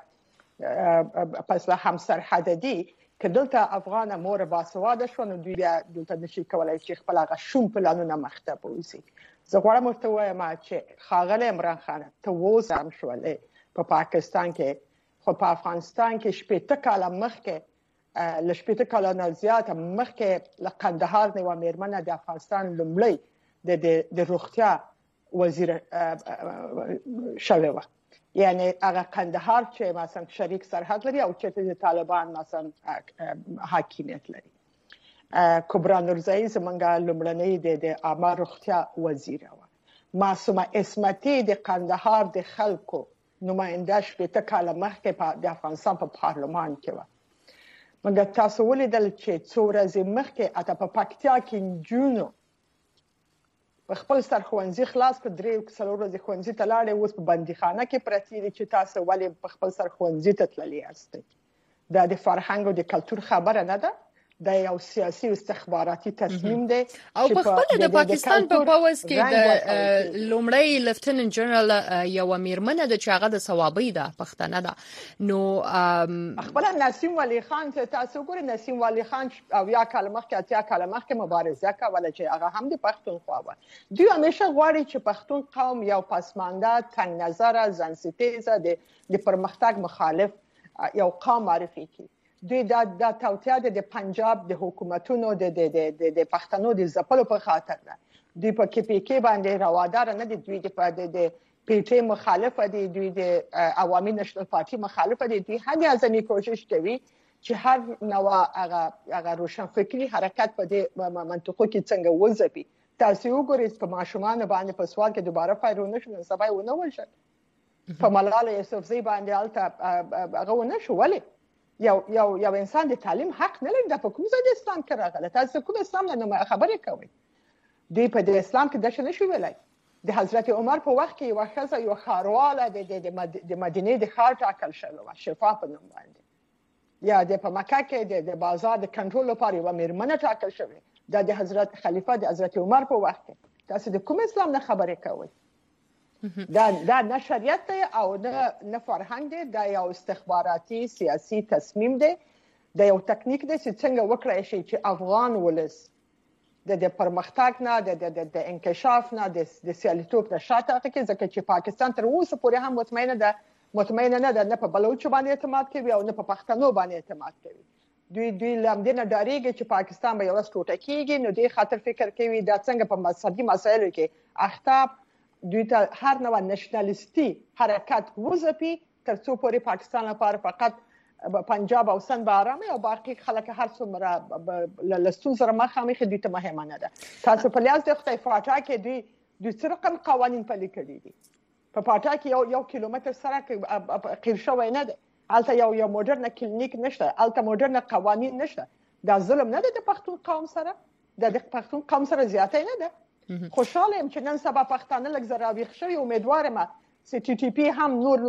پسله هم سرحد دي که دلته افغان مور باسواده شو نو دوی دلته نشي کولای چې خپل هغه شوم پلانونه مخته بوزي. زه غواړم ورته وایم چې خاغله عمران خان ته وزم شولې په پاکستان کې خو په افغانستان کې شپږ کاله مخکې لشپېته کاله نه زیات مخکې لقندهار نه و میرمنه د افغانستان لومړی د روغتیا وزیر شوی و. یعنی هغه قندهار چې مثلا شریک سرحد لري او چې د طالبان مثلا حاکمیت لري. کبرا نورزئی زمونږ لومړنۍ د عامه روغتیا وزیر و. معصومه اسمتي د قندهار د خلکو نماینده شپېته کاله مخکې د افغانستان په پارلمان کې و. مګر تاسو ولیدل چې څو ورځې مخکې اته په پکتیا کې نجونو خپل سر خوندزي خلاص په 3 ورځې خوندزي ته لاړې اوس په بندیخانه کې پرتی دي چې تاسو ولې په خپل سر خوندزي ته تللی یاست. دا د فرهنګ او د کلچر خبره نه ده د یو سیاسي استخباراتي تصمیم دی او په خپل د پاکستان په پاوس کې د لومړی لیفتننت جنرال یو میرمنه د چاغه د ثوابي ده پښتنه ده نو خپل نسیم ولی خان ته تاسو ګورئ نسیم ولی خان او یا کلمه کې اتیا کلمه کې مبارزه کوله چې هغه هم د پښتونخوا و دوی همیشه غواړي چې پښتون قوم یو پسمانده تنگ نظر ځنستیزه د پرمختګ مخالف یو قوم معرفي کړي دوی د توطئه د پنجاب د حکومتونو د پښتنو د ځپلو په خاطر ده دوی په کې پی کې باندې روادار نه دي دوی د پی ټی مخالفه دي دوی د عوامي نشنل پارټي مخالفه دي دوی هغه ځمې کوشش کوي چې هر نوع هغه روشن فکری حرکت په دې منطقو کې څنګه وځپي تاسو وګورئ په ماشومان باندې په سوال کې دوباره فایرونه شول سبا ونه وشل په ملاله یوسفزۍ باندې الته هغه ونه شو ولې یو انسان د تعلیم حق نه لري د کوم ځای د اسلام کې راغله تاسو کوم اسلام نه خبرې کوي دی په اسلام کې د شنه شو ویلای د حضرت عمر په وخت کې یو خزه یو خارواله د مدینه د خار ټاکل شوی شفا په نوم باندې یا د په مکه کې د بازار د کنټرول لپاره یو میرمنه ټاکل شوی د حضرت خلیفہ د حضرت عمر په وخت کې تاسو د کوم اسلام نه خبرې کوي دا نه شریعت دی او نه فرهنګ دی دا یو استخباراتي سیاسي تصمیم دی دا یو تکنیک دی چې څنګه وکړای شي چې افغان ولس د پرمختګ نه د انکشاف نه د سیالیتوب نه شاته کې ځکه چې پاکستان تر اوسه پورې هم مطمئنه نه ده نه په بلوچ باندې اعتماد کوي او نه په پښتنو باندې اعتماد کوي دوی لامدنه ډاریږي چې پاکستان به یو ورځ ټوټه کیږي نو دوی خاطر فکر کوي دا څنګه په مذهبي مسایلو کې اختاب دوی ته هر نوع نشنالیستي حرکت وځپي ترڅو پورې پاکستان لپاره فقط پنجاب او سند به آرامه او باقي خلک هر څومره لستون سره مخامخ دي ته مهمه نه ده تاسو په لیاز د خدای فاټا کې دوی څه رقم قوانين پلي کړي دي په پاټا کې یو کیلومتر سره قیر شوی نه ده البته یو مدرن کلینیک نشته البته مدرن قوانين نشته دا ظلم نه ده د پښتون قوم سره د پښتون قوم سره زیاته نه ده خوشاله يم چې نن سبا پښتانه لږ زراویخ شوی امیدوارم چې ټي ټي پی هم نور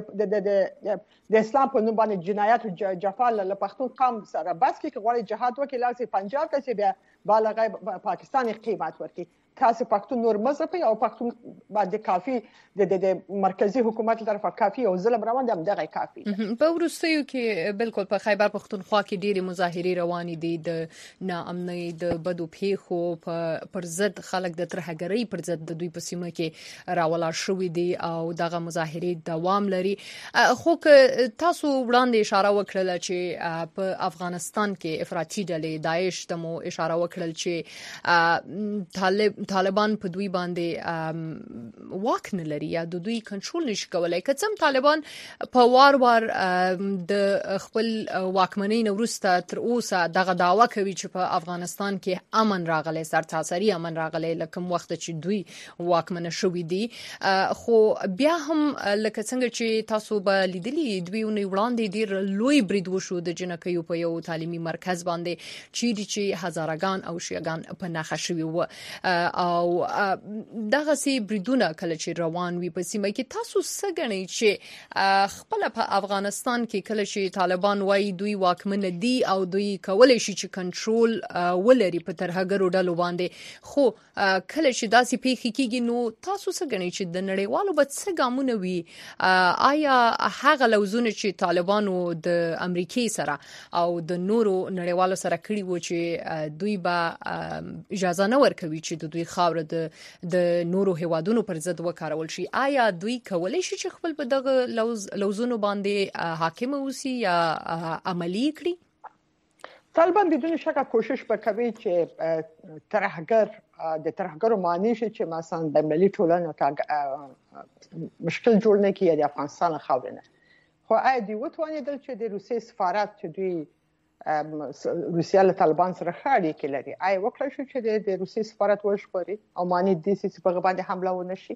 د اسلام په نوم باندې جنایات او جفا له پښتون قوم سره بس کې غواړي جهاد وکړي لاسي پنجاب ته چې بیا بالغ پاکستاني قیمت ورکړي تاسو پښتون نور مذهب او پښتون باندې کافي د مرکزی حکومت طرفه کافي او ظلم روان دي دغه کافي په ورستیو کې بالکل په خیبر پښتونخوا کې ډېری مظاهرې روانې دي د ناامنۍ د بدو پیښو پر ضد خلک د ترهګرۍ پر ضد د دوی په سیمه کې راولاړ شوي دي او دغه مظاهرې دوام لري خو تاسو وړاندې اشاره وکړه چې په افغانستان کې افراطي ډلې داعش ته مو اشاره وکړل چې طالبان په دوی باندې واک نه لري یا د دوی کنټرول نشي کولای که څم طالبان په وار د خپل واکمنۍ وروسته تر اوسه دغه داوا کوي چې په افغانستان کې امن راغلی سرتاسري امن راغلی لکه وخت چې دوی واکمن شوي دي خو بیا هم لکه څنګه چې تاسو به لیدلی دوی وړاندې ډیر لوی برید وشو د جنکیو په یو تعلیمي مرکز باندې چې هزارګان او شیعاګان په ناخه شوي و او دغه سي بریدونه کله چې روان وي په سیمه کې تاسو څه غنئ چې خپل په افغانستان کې کله چې طالبان وایي دوی واکمن دي او دوی کولای شي چې کنټرول ولري په ترهګرو ډلو باندې خو کله چې داسې پیښې کیږي نو تاسو څه غنئ چې د نړیوالو به څه ګامونه وي آیا هغه لوزونه چې طالبانو د امریکای سره او د نورو نړیوالو سره کړی و چې دوی به اجازه نه ورکوي چې د دوی خاور د نورو هیوادونو پر ضد وکارول شي آیا دوی کولای شي چې خپل په دغه لوزونو باندې حاکم اوسي یا عملی کړي طالبان بدون شک کوشش وکوي چې ترهګرو معنی شي چې مثلا د ملي ټولنې مشکل جوړ نه کیږي د افغانستان خاورنه خو آیا دوی وتوانیدل چې د روسي سفارت چې دوی روسیا له طالبان سره خاړي کې لري آی وکړای شو چې د روسي سفارت وشپوري او معنی دي چې په باندې حمله ونشي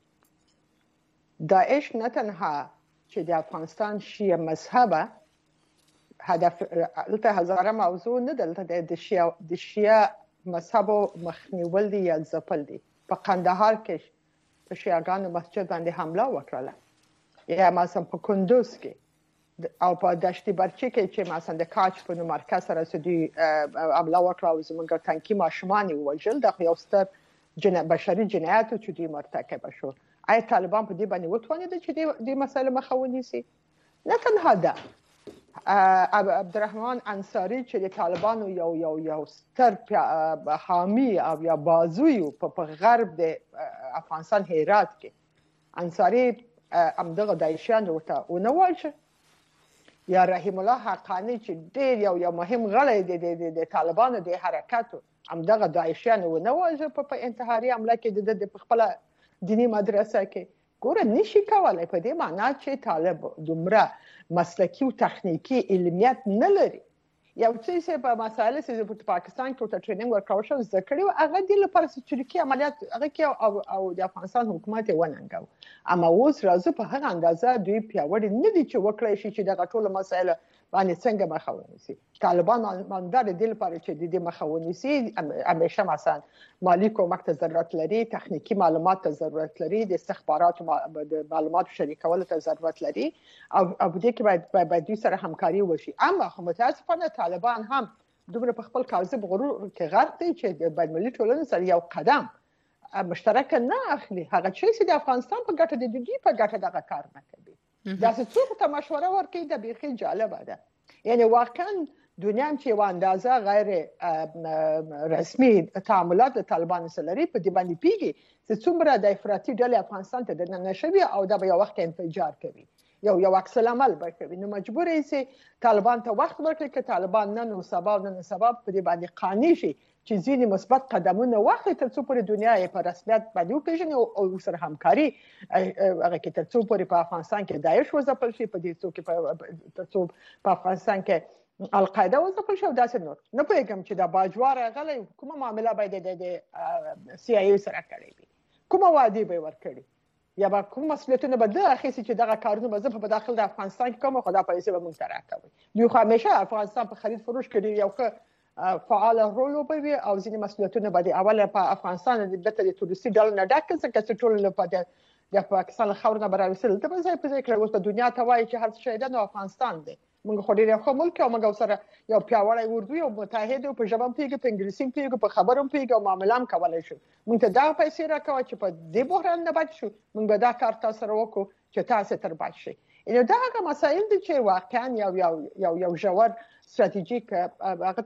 داعش نه تنها چې د افغانستان شیعه مذهبه هدف البته هزاره موضوع نه دلته د شیعه مذهب مخنیول دي یا ځپل دي په قندهار کې په شیعاګانو مسجد باندې حمله وکړه یا مثلا په کندوز کې او په دشتي برچي کې چې مثلا د کاچ په مرکز سره سدي عمله وکړه او زمونږ تانکی ماشومان وژل د یو ستر بشري جنایت چې دوی مرتکب شو. آیا طالبان په دې باندې وتوانید چې دې مسله مخه ونیسي؟ نه تنها ده، عبدالرحمن انصاری چې د طالبانو یو ستر حامی او یا بازوی په غرب د افغانستان هرات کې انصاری همدغه داعشیان ورته ونواجه، یا رحیم الله حقانی چې ډېر یو مهم غړی د طالبانو د حرکتو همدغه داعشیان ونواجه په انتحاري حمله کې د خپل دینی مدرسه کې. ګوره نشي کولای په دې معنی چې طالب دومره مسلکی او تخنیکی علمیت نه لري. یو څه په مسایل چې په پاکستان کې ته ټریننګ ورکول شو ذکر او هغه د لپاره چې عملیات هغه کې او د افغانستان حکومت وننګو، اما اوس راځي په هغه اندازه دوی پیاوړي نه دي چې وکړي شي چې دغه ټول مسایل باندې څنګه مخه ونیسي. طالبان ماندار د لپاره چې د مخه ونیسي همیشه مثلا مالی کومک ته ضرورت لري، تخنیکی معلومات ته ضرورت لري، د استخباراتو معلومات شریکولو ته ضرورت لري او په دې کې باید دوی سره همکاري وشي. اما خو متاسفانه طالبان هم دومره په خپل کاذب غرور کې غرق دي چې د بین‌المللي ټولنې سره یو قدم مشترک نه اخلي. هغه چې د افغانستان په ګټه د دوی په ګټه دغه کار نه کوي. دا څه څوک ته مشوره ورکوي د بیخي جالبه ده. یعنی واقعا دنیا هم چې یو اندازه غیر رسمي تعاملات د طالبانو سره لري په دې باندې پیږي چې څومره د افراطي ډلې افغانستان ته دننه شوي او دا به یو وخت انفجار کوي، یو عکس العمل به کوي. نو مجبور یې چې طالبان ته وخت ورکړي چې طالبان نن سبا په دې باندې قانع شي چې ځینې مثبت قدمونه واخلي تر څو پورې دنیا یې په رسمیت باندې وپېژني او سره همکاري هغه کې تر څو پورې په افغانستان کې داعش وځپل شي، په دې څو کې تر څو په افغانستان کې القاعده وځپل شي او داسې نور. نه پوهېږم چې دا باجوار غلی کومه معامله باید د سی آی ای سره کړې وي، کومه وعده به ورکړي یا به کوم مسؤلیتونه به ده اخیستي چې دغه کارونه به زه په داخل د افغانستان کې کوم خدا پیسې به مونږ ته راکوي. دوی خو همیشه افغانستان په خرید فروش کې یو ښه فعال رول لوبوي او ځینې مسؤلیتونه به د اوله په افغانستان د تورستي ډلو نه ډک ځکه چې ټول لپاره د پاکستان خاور نه براوسل ته به ځای په ځای کړو. اوس په دنیا ته وایي چې هر څه شي د افغانستان دی. موږ خو ډېر ښه ملک او موږ سره یو پیاوړی اردو او متحد او په ژبه پیږي، په انګلیسي پیږي، په خبرو پیږي او معاملام کولای شو. موږ ته دا پیسې راکوي چې په دې بحران نه بچ شو. موږ به دا کار تاسو سره وکړو چې تاسو تر بچ شي. نو دا هغه مسایل دي چې واقعا یو ژور ستراتیژیک هغه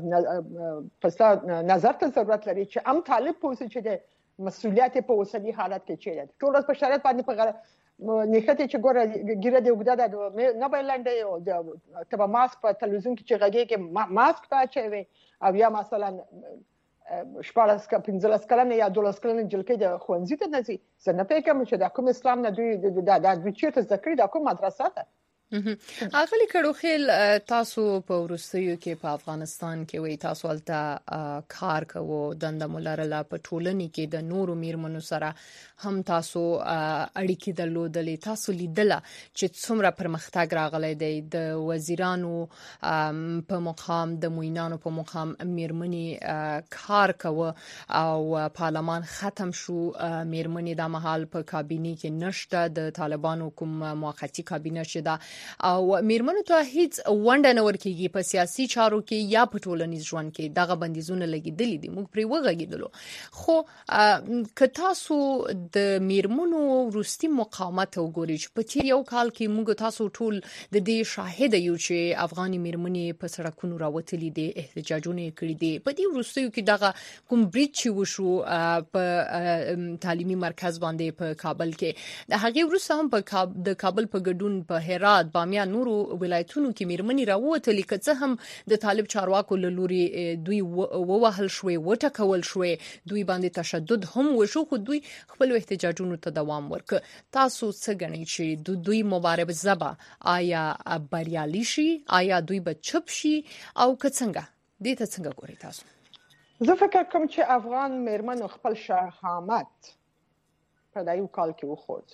نظر ته ضرورت لري چې ام طالب پوسې چې د مسؤلیت په اوسنی حالت کې چي ټول په شرایط باندې په نیخته چې ګوره ګیره دی وګدا نه بلنده او تبه ماسک په تلویزیون کې چې غږی کې ماسک پاچوي او یا مثلا شپارس کا 15 کلنه یا 12 کلنه جلکې د خوندزي ته نزي زنه پېکم چې د کوم اسلام نه دوی د چیرته ذکر د کوم مدرسه ته اغلی کړو خل تاسو په ورستیو کې په افغانستان کې وي تاسو ولته کار کوو دنده مولرله په ټولنې کې د نورو میرمنو سره هم تاسو اړیکې درلودلې تاسو لیدله چې څومره پرمختګ راغلی دی د وزیرانو په مقام د موینانو په مقام میرمنې کار کوو او پارلمان ختم شو میرمنې د مهال په کابینه کې نشته د طالبانو کوم موقتی کابینه شته او میرمنو ته هیڅ ونډه نه ورکیږي په سیاسي چارو کې یا په ټولنیز ژوند کې دغه بندیزونه لګیدلې دي موږ پرې وغږیدلو خو که تاسو د میرمنو وروستي مقاومت وګورئ چې په تیر یو کال کې موږ تاسو ټول د دې شاهد یو چې افغاني میرمنې په سړکونو راوتلې دي احتجاجونه کړي دي په دې وروستیو کې دغه کوم بریج وشو په تعلیمي مرکز باندې په کابل کې د هغې وروسته هم د کابل په ګډون په هرات بامیان نورو ولایتونو کې میرمنې راووتلې که څه هم د طالب چارواکو له لوري دوی ووهل شوې وټکول شوې دوی باندې تشدد هم وشو خو دوی خپل احتجاجونو ته دوام ورکړ تاسو څه ګڼئ چې دوی مبارزه به آیا بریالي شي آیا دوی به چپ شي او که څنګه دې ته څنګه ګورئ تاسو زه فکر کوم چې افغان میرمنو خپل شهامت په دایو کال کې وخوځ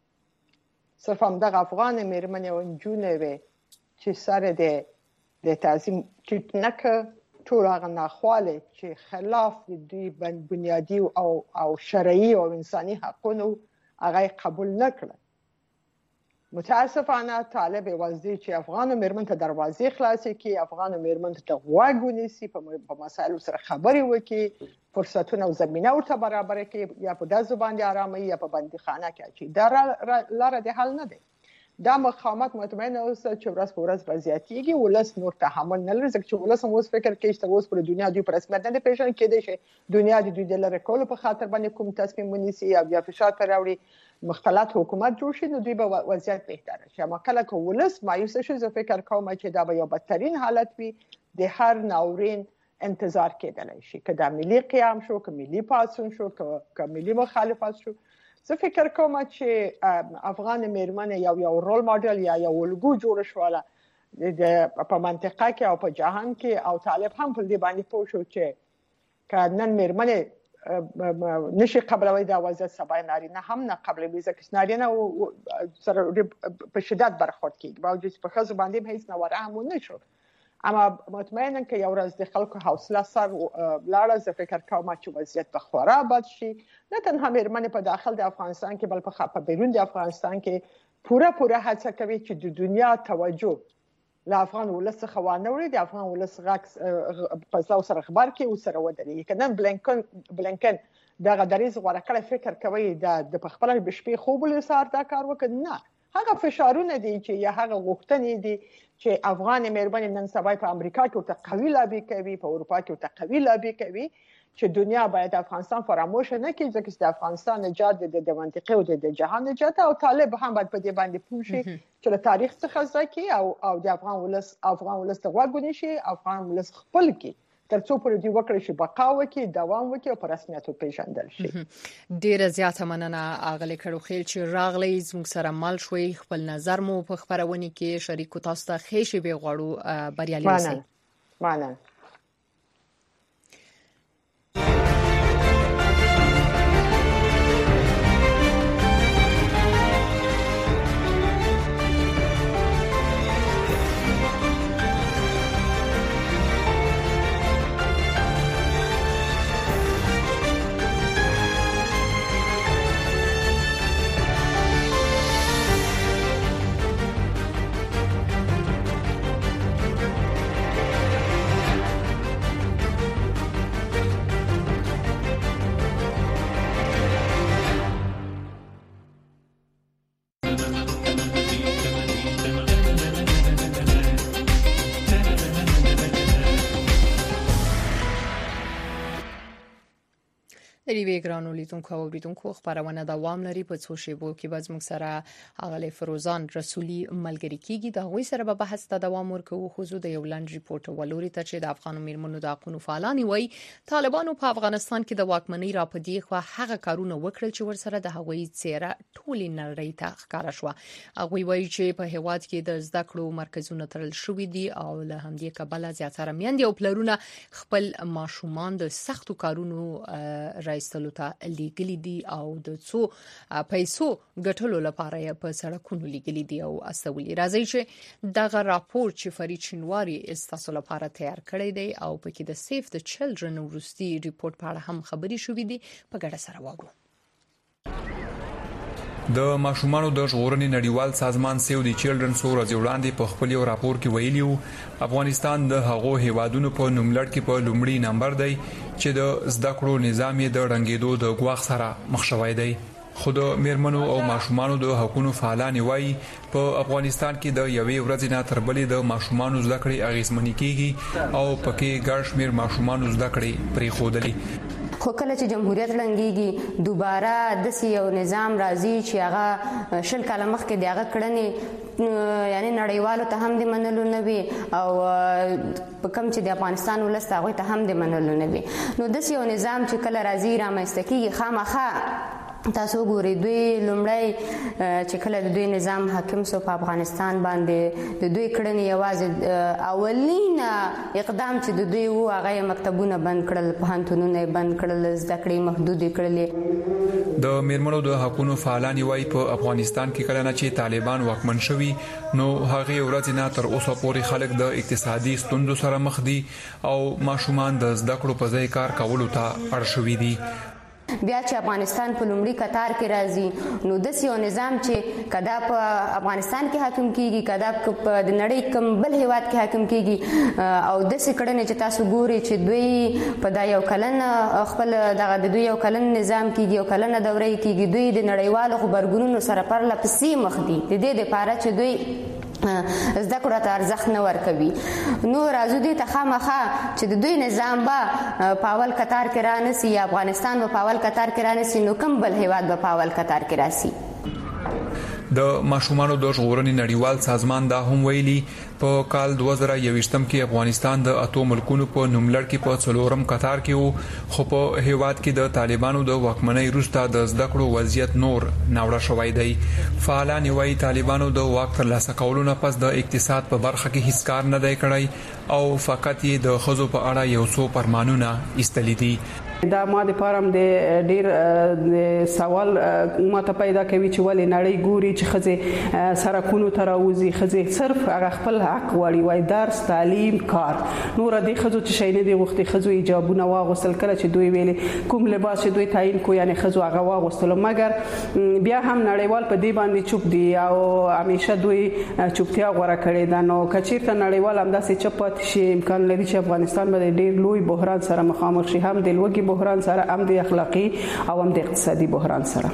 صرف هم دغه افغان میرمنې او نجونې وي چې سره د تعظیم چې نکه ټول هغه ناخواله چې خلاف دوی بنیادی او شرعي او انساني حقوقو هغه قبول نکړه متاسفانه طالب وزدي چې افغان میرمن ته دروازې خلاصې کړي، افغان میرمن ته غوږ ونیسي، په مسایلو سره خبرې وکړي، فرصتونه او زمينه ورته برابر کړي، یا په داسې باندې آرامي یا په بندیخانه کې اچي. دا لاره د حل نه دی. دا مقاومت مطمئن اوسه چې ورځ په ورځ زیاتېږي. ولس نور تحمل نه لري، ځکه چې ولس هم اوس فکر کوي چې اوس پر دنیا دوی پر رسمیت نه پیژني کېدای شي دنیا د دوی د لره کولو په خاطر باندې کوم تصمیم ونیسي یا بیا فشار پر راوړي مختلط حکومت جوړ شي، نو دوی به وضعیت بهتر شي. اما کله که ولس مایوس شي زه فکر کوم چې دا به یو بدترین حالت وي. د هر ناورین انتظار کېدلی شي، که دا ملي قیام شو، که ملي پاڅون شو، که ملي مخالفت شو. زه فکر کوم چې افغان میرمن یو رول ماډل یا یو الګو جوړ شواله په منطقه کې او په جهان کې، او طالب هم په دې باندې پوه شو چې کله میرمن نشي قبلوي دا وضعیت سبا نارینه هم نه قبلوي، ځکه چې نارینه سره په شدت برخورد کیږي باوجود په خزو باندې هیڅ نواره هم نشو. اما مطمئنم که یو ورځ د خلکو حوصله سر لاړه، زه فکر کوم چې وضعیت به خورا بد شي. نه تنها میرمنې په داخل د افغانستان کې بلکې په بیرون د افغانستان کې پوره هڅه کوي چې د دنیا توجه له افغان ولس څخه وانه وړي، د افغان ولس غږ په ځاو سره خبر کې او سره ودرېږي. که نن بلینکن دغه دریځ غوره کړی فکر کوي د خپل بشپې خوب له سار دا کار وکړي، نه، هغه فشارونه دي چې یا هغه غوښتنې دي چې افغان میرمنې نن سبا په امریکا کې ورته قوي لابي کوي، په اروپا کې ورته قوي لابي کوي چې دنیا باید افغانستان فراموش نه کړي، ځکه چې د افغانستان نجات د منطقې او د جهان نجات، او طالب هم باید په دې باندې پوه شي چې له تاریخ څخه زده کړي او د افغان ولس ته غوږ ونیسي، افغان ولس خپل کړي ترڅو پر دې وکړي چې بقا وکړي، دوام وکړي او په رسمیت وپېژندل شي. ډیره زیاته مننه اغلی کړوخیل چې راغلی زموږ سره مل شوي، خپل نظر مو په خبرونه کې شریکو. تاسو ته ښه شي به غواړو بریالي اوسئ. مننه. ریوی ګرانو لیدونکو او اوریدونکو خبرونه دوام لري. په څو شیبو کې به موږ سره اغلی فروزان رسولي ملګری کیږي. دا غوي سره به بحث ته دوام ورکوو. خو زه د یو لاند ریپورت ولوري ته چې د افغان میرمنو د حقوقو فعالان وي طالبانو په افغانستان کې د واکمنۍ را پدې خو هغه کارونه وکړل چې ورسره د هغوی څیره ټولې نړۍ ته ښکارا شو. هغه وایي چې په هیواد کې د زده کړو مرکزونه تړل شوې دي او له همدې کبله زیاتره میندې او پلرونه خپل ماشومان د سختو کارونو راځلو ته لیګلی دي او د څو پیسو ګټلو لپاره په سړکونو لیګلی دي او استولي. راځي چې دغه راپور چې فرید شینواری استاسو لپاره تیار کړی دی او پکې د سیف د چلډرن ورستي ریپورت په اړه هم خبري شوې دي. په ګډه سره واورو. د ماشومانو د ژغورنې نړیوال سازمان سیو دی چلډرن سو ورځ وړاندې په خپل یو راپور کې ویلیو افغانستان د هغو هیوادونو په نوملړ کې په لومړي نمبر دی چې د زده کړو نظام یې د رنګېدو د ګواښ سره مخ شوی دی. خود میرمنو او ماشومانو د حقوقو فعالان وایي په افغانستان کې د یوې ورځې نه تر بلې د ماشومانو زده کړې اغیزمنې کیږي او پکې ګڼ شمېر ماشومانو زده کړې پرې خودلې. خو کله چې جمهوریت لنګيږي دوباره د یو نظام راځي چې هغه شل کاله مخکې د هغه کړنې یعنی نړیوالو ته هم د منلو نه وي او په کوم چې د افغانستان ولست هغه ته هم د منلو نه وي. نو د یو نظام چې کله راځي رامنځته کیږي خامخا تاسو ګورئ دوی لومړی چې کله د دوی نظام حاکم سو په افغانستان باندې د دوی کړنې یوازې اولین اقدام چې د دوی وو هغه مکتبونه بند کړل، پوهنتونونه بند کړل، زده کړې محدود کړل. د میرمنو د حقوقو فعالان وایي په افغانستان کې کله نه چې طالبان واکمن شوي نو هغه ورځ نه تر اوسه پورې خلک د اقتصادي ستونزو سره مخ دي او ماشومان د زده کړو په ځای کار کولو ته اړ شوي دي. بیا چې افغانستان په لومړي قطار کې راځي نو د یو نظام چې کدا په افغانستان کې حاکم کیږي کدا په د نړۍ کوم بل هیواد کې حاکم کیږي او د سکړنې چې تاسو ګوري چې دوی په دا یو کلن خپل دغه د دوی یو کلن نظام کیږي یو کلن دوره کیږي دوی د نړیوالو خبرګونونو سره پرله پسې مخ دي د دې لپاره چې دوی زده کړو ته ارزښت نه ورکوي نو راځو دې ته خامخا چې د دوی نظام به پاول قطار کې رانسي یا افغانستان به پاول قطار کې رانسي نو کوم بل هیواد به پاول قطار کې راسي د ماشومانو د ژغورنې نړیوال سازمان دا هم ویلي په کال 2021 کې افغانستان د اتو ملکونو په نوملړ کې په څلورم قطار کې وو خو په هیواد کې د طالبانو د واکمنۍ وروسته د زده کړو وضعیت نور ناوړه شوی دی فعالان وايي طالبانو د واک ترلاسه کولو نه پس د اقتصاد په برخه کې هیڅ کار نه دی کړی او فقط یې د خزو په اړه یو څو فرمانونه ایستلي دي دا ما د پارم د ډیر سوال ماته پیدا کوي چې ولې نړۍ ګوري چې خزه سرکونو ته راوځي خزه صرف هغه خپل حق وړي وای درس تعلیم کار نور د خزو چې شي نه دی وختي خزو ایجابونه واغوسل کله چې دوی ویلي کوم لباس چې دوی تعین کو یعنی خزو هغه واغوسل مګر بیا هم نړیوال په دې باندې چوپ دي او همیشه دوی چوپتیا غوړه کړي دا نو کچیرته نړیوال هم داسې چپات شي امکان لري چې افغانستان باندې ډیر لوی بحران سره مخامخ شي هم د لوګي بحران سره هم د اخلاقی او هم د اقتصادي بحران سره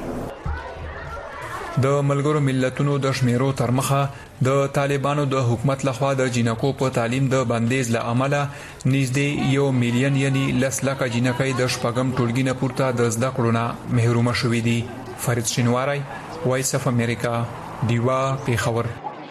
د ملګرو ملتونو د شمیرو تر مخه د طالبانو د حکومت لخوا د جنکو په تعلیم د بندیز له امله نږدې 1 میلیون یعنی 10 لک جنکۍ د شپږم ټولګي نه پورته د زده کړو نه محروم شوي دي فرید شینواری وایس اف امریکا دیوا پیښور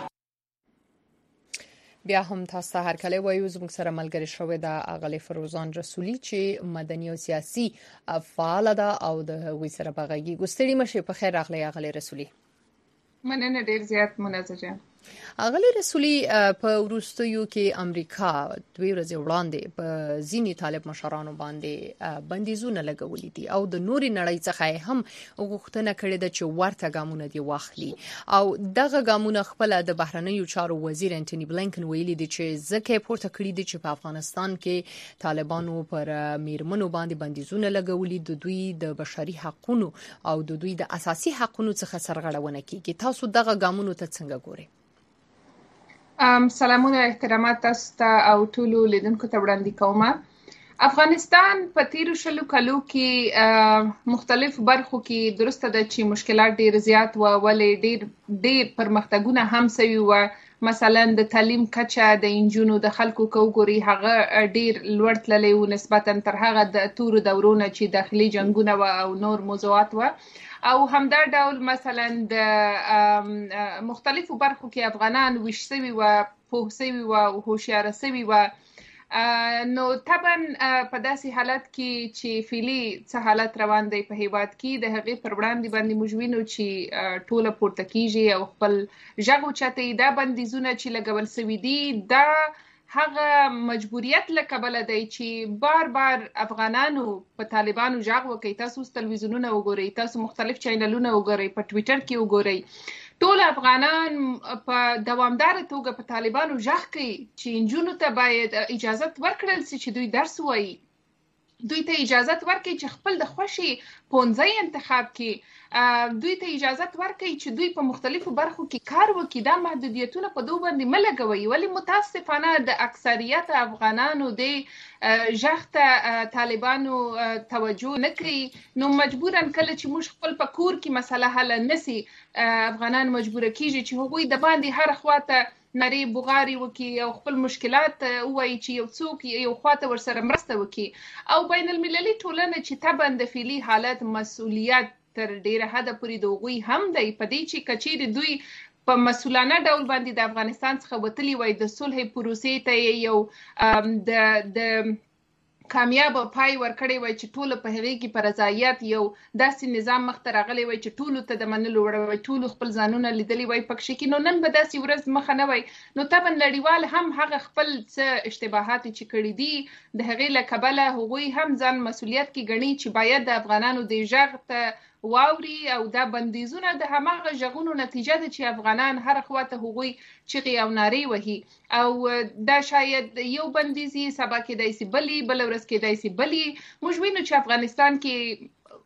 بیا هم تاسو هر کله وایو زموږ سره ملګری شوی دا اغلی فروزان رسولي چې مدني او سیاسي فعال ده او د هغوی سره بغږی ګستړي مشه په خیر اغلی رسولي مننه ډیر زیات منزجه اغلی رسولي په وروستیو کې امریکا دوی ورځې وړاندې په ځینی طالب مشرانو باندې بندیزونه لګولې دي او د نوري نړۍ څخه هم غوښتنه کړې ده چې ورته ګامونه دی واخلي او دغه ګامونه خپل د بهرنیو چارو وزیر انټونی بلینکن ویلي دي چې ځکه پورته کړی دي چې په افغانستان کې طالبانو پر میرمنو باندې بندیزونه لګولې د دوی د بشري حقوقو او د دوی د اساسي حقوقو څخه سرغړونه کوي تاسو دغه ګامونو ته څنګه ګورئ سلامونه احترامات تاسو ته او ټولو لیدونکو ته وړاندې کوم افغانستان په تیرو شلو کلو کې مختلف برخو کې درسته ده چې مشکلات ډیر زیات و ولې ډیر پرمختګونه هم سوي و مثلا د تعلیم کچه د انجونو د خلکو کوګوري هغه ډیر لوړ تللی و نسبتا تر هغه د تورو دورونه چې داخلي جنگونه و او نور موضوعات و او همدا ډول مثلا د مختلفو برخو کې افغانان ویش سوي و پوه سوي و او هوښیار سوي و نو طبعا په داسې حالت کې چې فعلی څه حالت روان دی په هیواد کې د هغې پر وړاندې باندې موږ وینو چې ټوله پورته کیږي او خپل غږ اوچتوي دا بندیزونه چې لګول سوي دي دا هغه مجبوریت لکبل دی چې بار بار افغانانو په طالبانو ژغ وکي تاسو تلویزیونونه وګورئ تاسو مختلف چینلونه وګورئ په ټوئیټر کې وګورئ ټول افغانان په دوامدار توګه په طالبانو ژغ کوي چې انجونو ته باید اجازه ورکړل شي چې دوی درس وایي دوی ته اجازه ورکړي چې خپل د خوشي پونځي انتخاب کړي دوی ته اجازه ورکړي چې دوی په مختلفو برخو کې کار وکړي دا محدودیتونه په دوه باندې ملګوي ولی متاسفانه د اکثریت افغانانو د ژغته طالبانو توجه نکړي نو مجبورن کله چې موږ خپل په کور کې مسله حل نسی افغانان مجبور کیږي چې هغوی د باندې هر خواته نری بغاری وکي او خپل مشکلات وایي چې یو څوک یو خواته ورسره مرسته وکي او بین المللي ټولنه چې تبند د فعلی حالت مسؤلیت تر ډیره حد پورې دوغوي هم دی په دې چې کچیر دوی په مسؤلانه ډول باندې د افغانستان څخه وتلی وای د صلح پروسې ته یو د کامیاب پای ورکړی وای چې ټول په هغه کې پر رضایت یو داسې نظام مخ ته راغلی وای چې ټول ته د منلو وړ وای ټول خپل ځانونه لیدلی وای پکښې کې نو نن به داسې ورځ مخ نه وای نو طبعا نړیوال هم هغه خپل څه اشتباهات چې کړي دي د هغې له کبله هغوی هم ځان مسؤلیت کې ګڼي چې باید د افغانانو د ژغ ته واوري او دا بندیزونه د هماغه ژغونو نتیجه ده چې افغانان هر خواته هغوی چغې او نارې وهي او دا شاید یو بندیزي سبا کېدای سي بل ورځ کېدای سي بلی موږ وینو چې افغانستان کې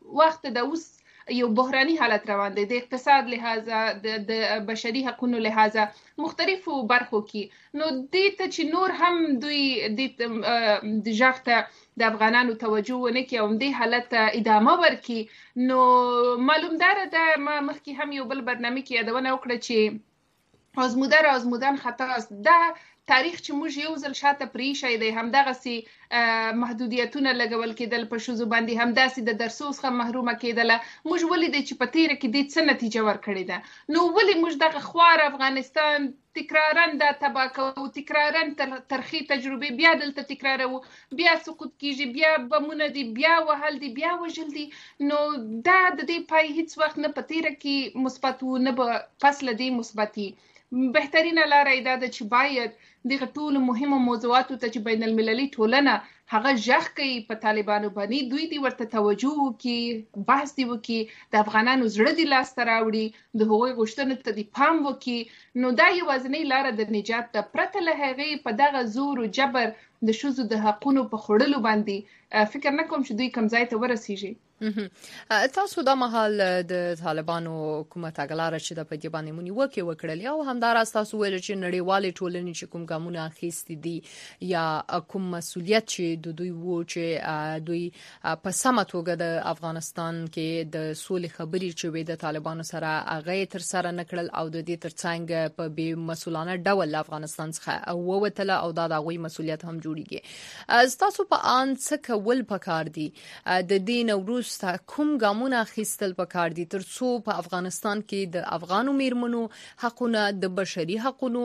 وخت د اوس یو بحراني حالت روان دی د اقتصاد لحاظه د بشري حقوقو لحاظه مختلفو برخو کې نو دې ته چې نور هم دوی د ژغته د افغانانو توجه ونه کړي او دې حالت ادامه ورکړي نو معلومدار ده ما مخکې هم یو بل برنامه کې یادونه وکړه چې آزمودن خطا است دا تاریخ چې موږ یو ځل شاته پریښی دی همدغسې محدودیتونه لګول کېدل په ښځو باندې همداسې د درسو څخه محرومه کېدله موږ ولیدی چې په تیره کې دې څه نتیجه ورکړې ده نو ولې موږ دغه خوار افغانستان تکرارا دا تباه کوو تکرارا ترخی تجربې بیا دلته تکراروو بیا سقوط کیږي بیا بمونه دي بیا وهل دي بیا وژل دي نو دا د دې پای هیڅ وخت نه په تیره کې مثبت و نه به پس له دې مثبتي بهترینه لاره دا ده چې باید دغه ټولو مهمو موضوعاتو ته چې بین المللي ټولنه هغه ژغ کوي په طالبانو باندې دوی دې ورته توجه وکړي بحث دې وکړي د افغانانو زړه دې لاسته راوړي د هغوی غوښتنو ته دې پام وکړي نو دا یوازینۍ لاره د نجات ده پرته له هغې په دغه زور او جبر د ښځو د حقونو په خوړلو باندې فکر نه کوم چې دوی کوم ځای ته ورسیږي تاسو دا مهال د طالبانو حکومت اګلاره چې د پدې باندې مونږ وکړل او همدارس تاسو ویل چې نړیوالې ټولنې چې کوم ګامونه اخیستي دي یا کوم مسولیت چې دوی وو چې دوی په سمه توګه د افغانستان کې د سولې خبرې چې وې د طالبانو سره هغه تر سره نکړل او د دې ترڅنګ په بې مسؤلانه ډول افغانستان څخه ووتله او دا د هغوی مسولیت هم جوړیږي تاسو په ان څه کول پکار دي د دین وروسته کوم ګامونه اخیستل پکار دي ترڅو په افغانستان کې د افغانو میرمنو حقونه د بشري حقونو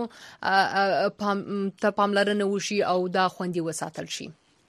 ته پاملرنه وشي او دا خوندي وساتل شي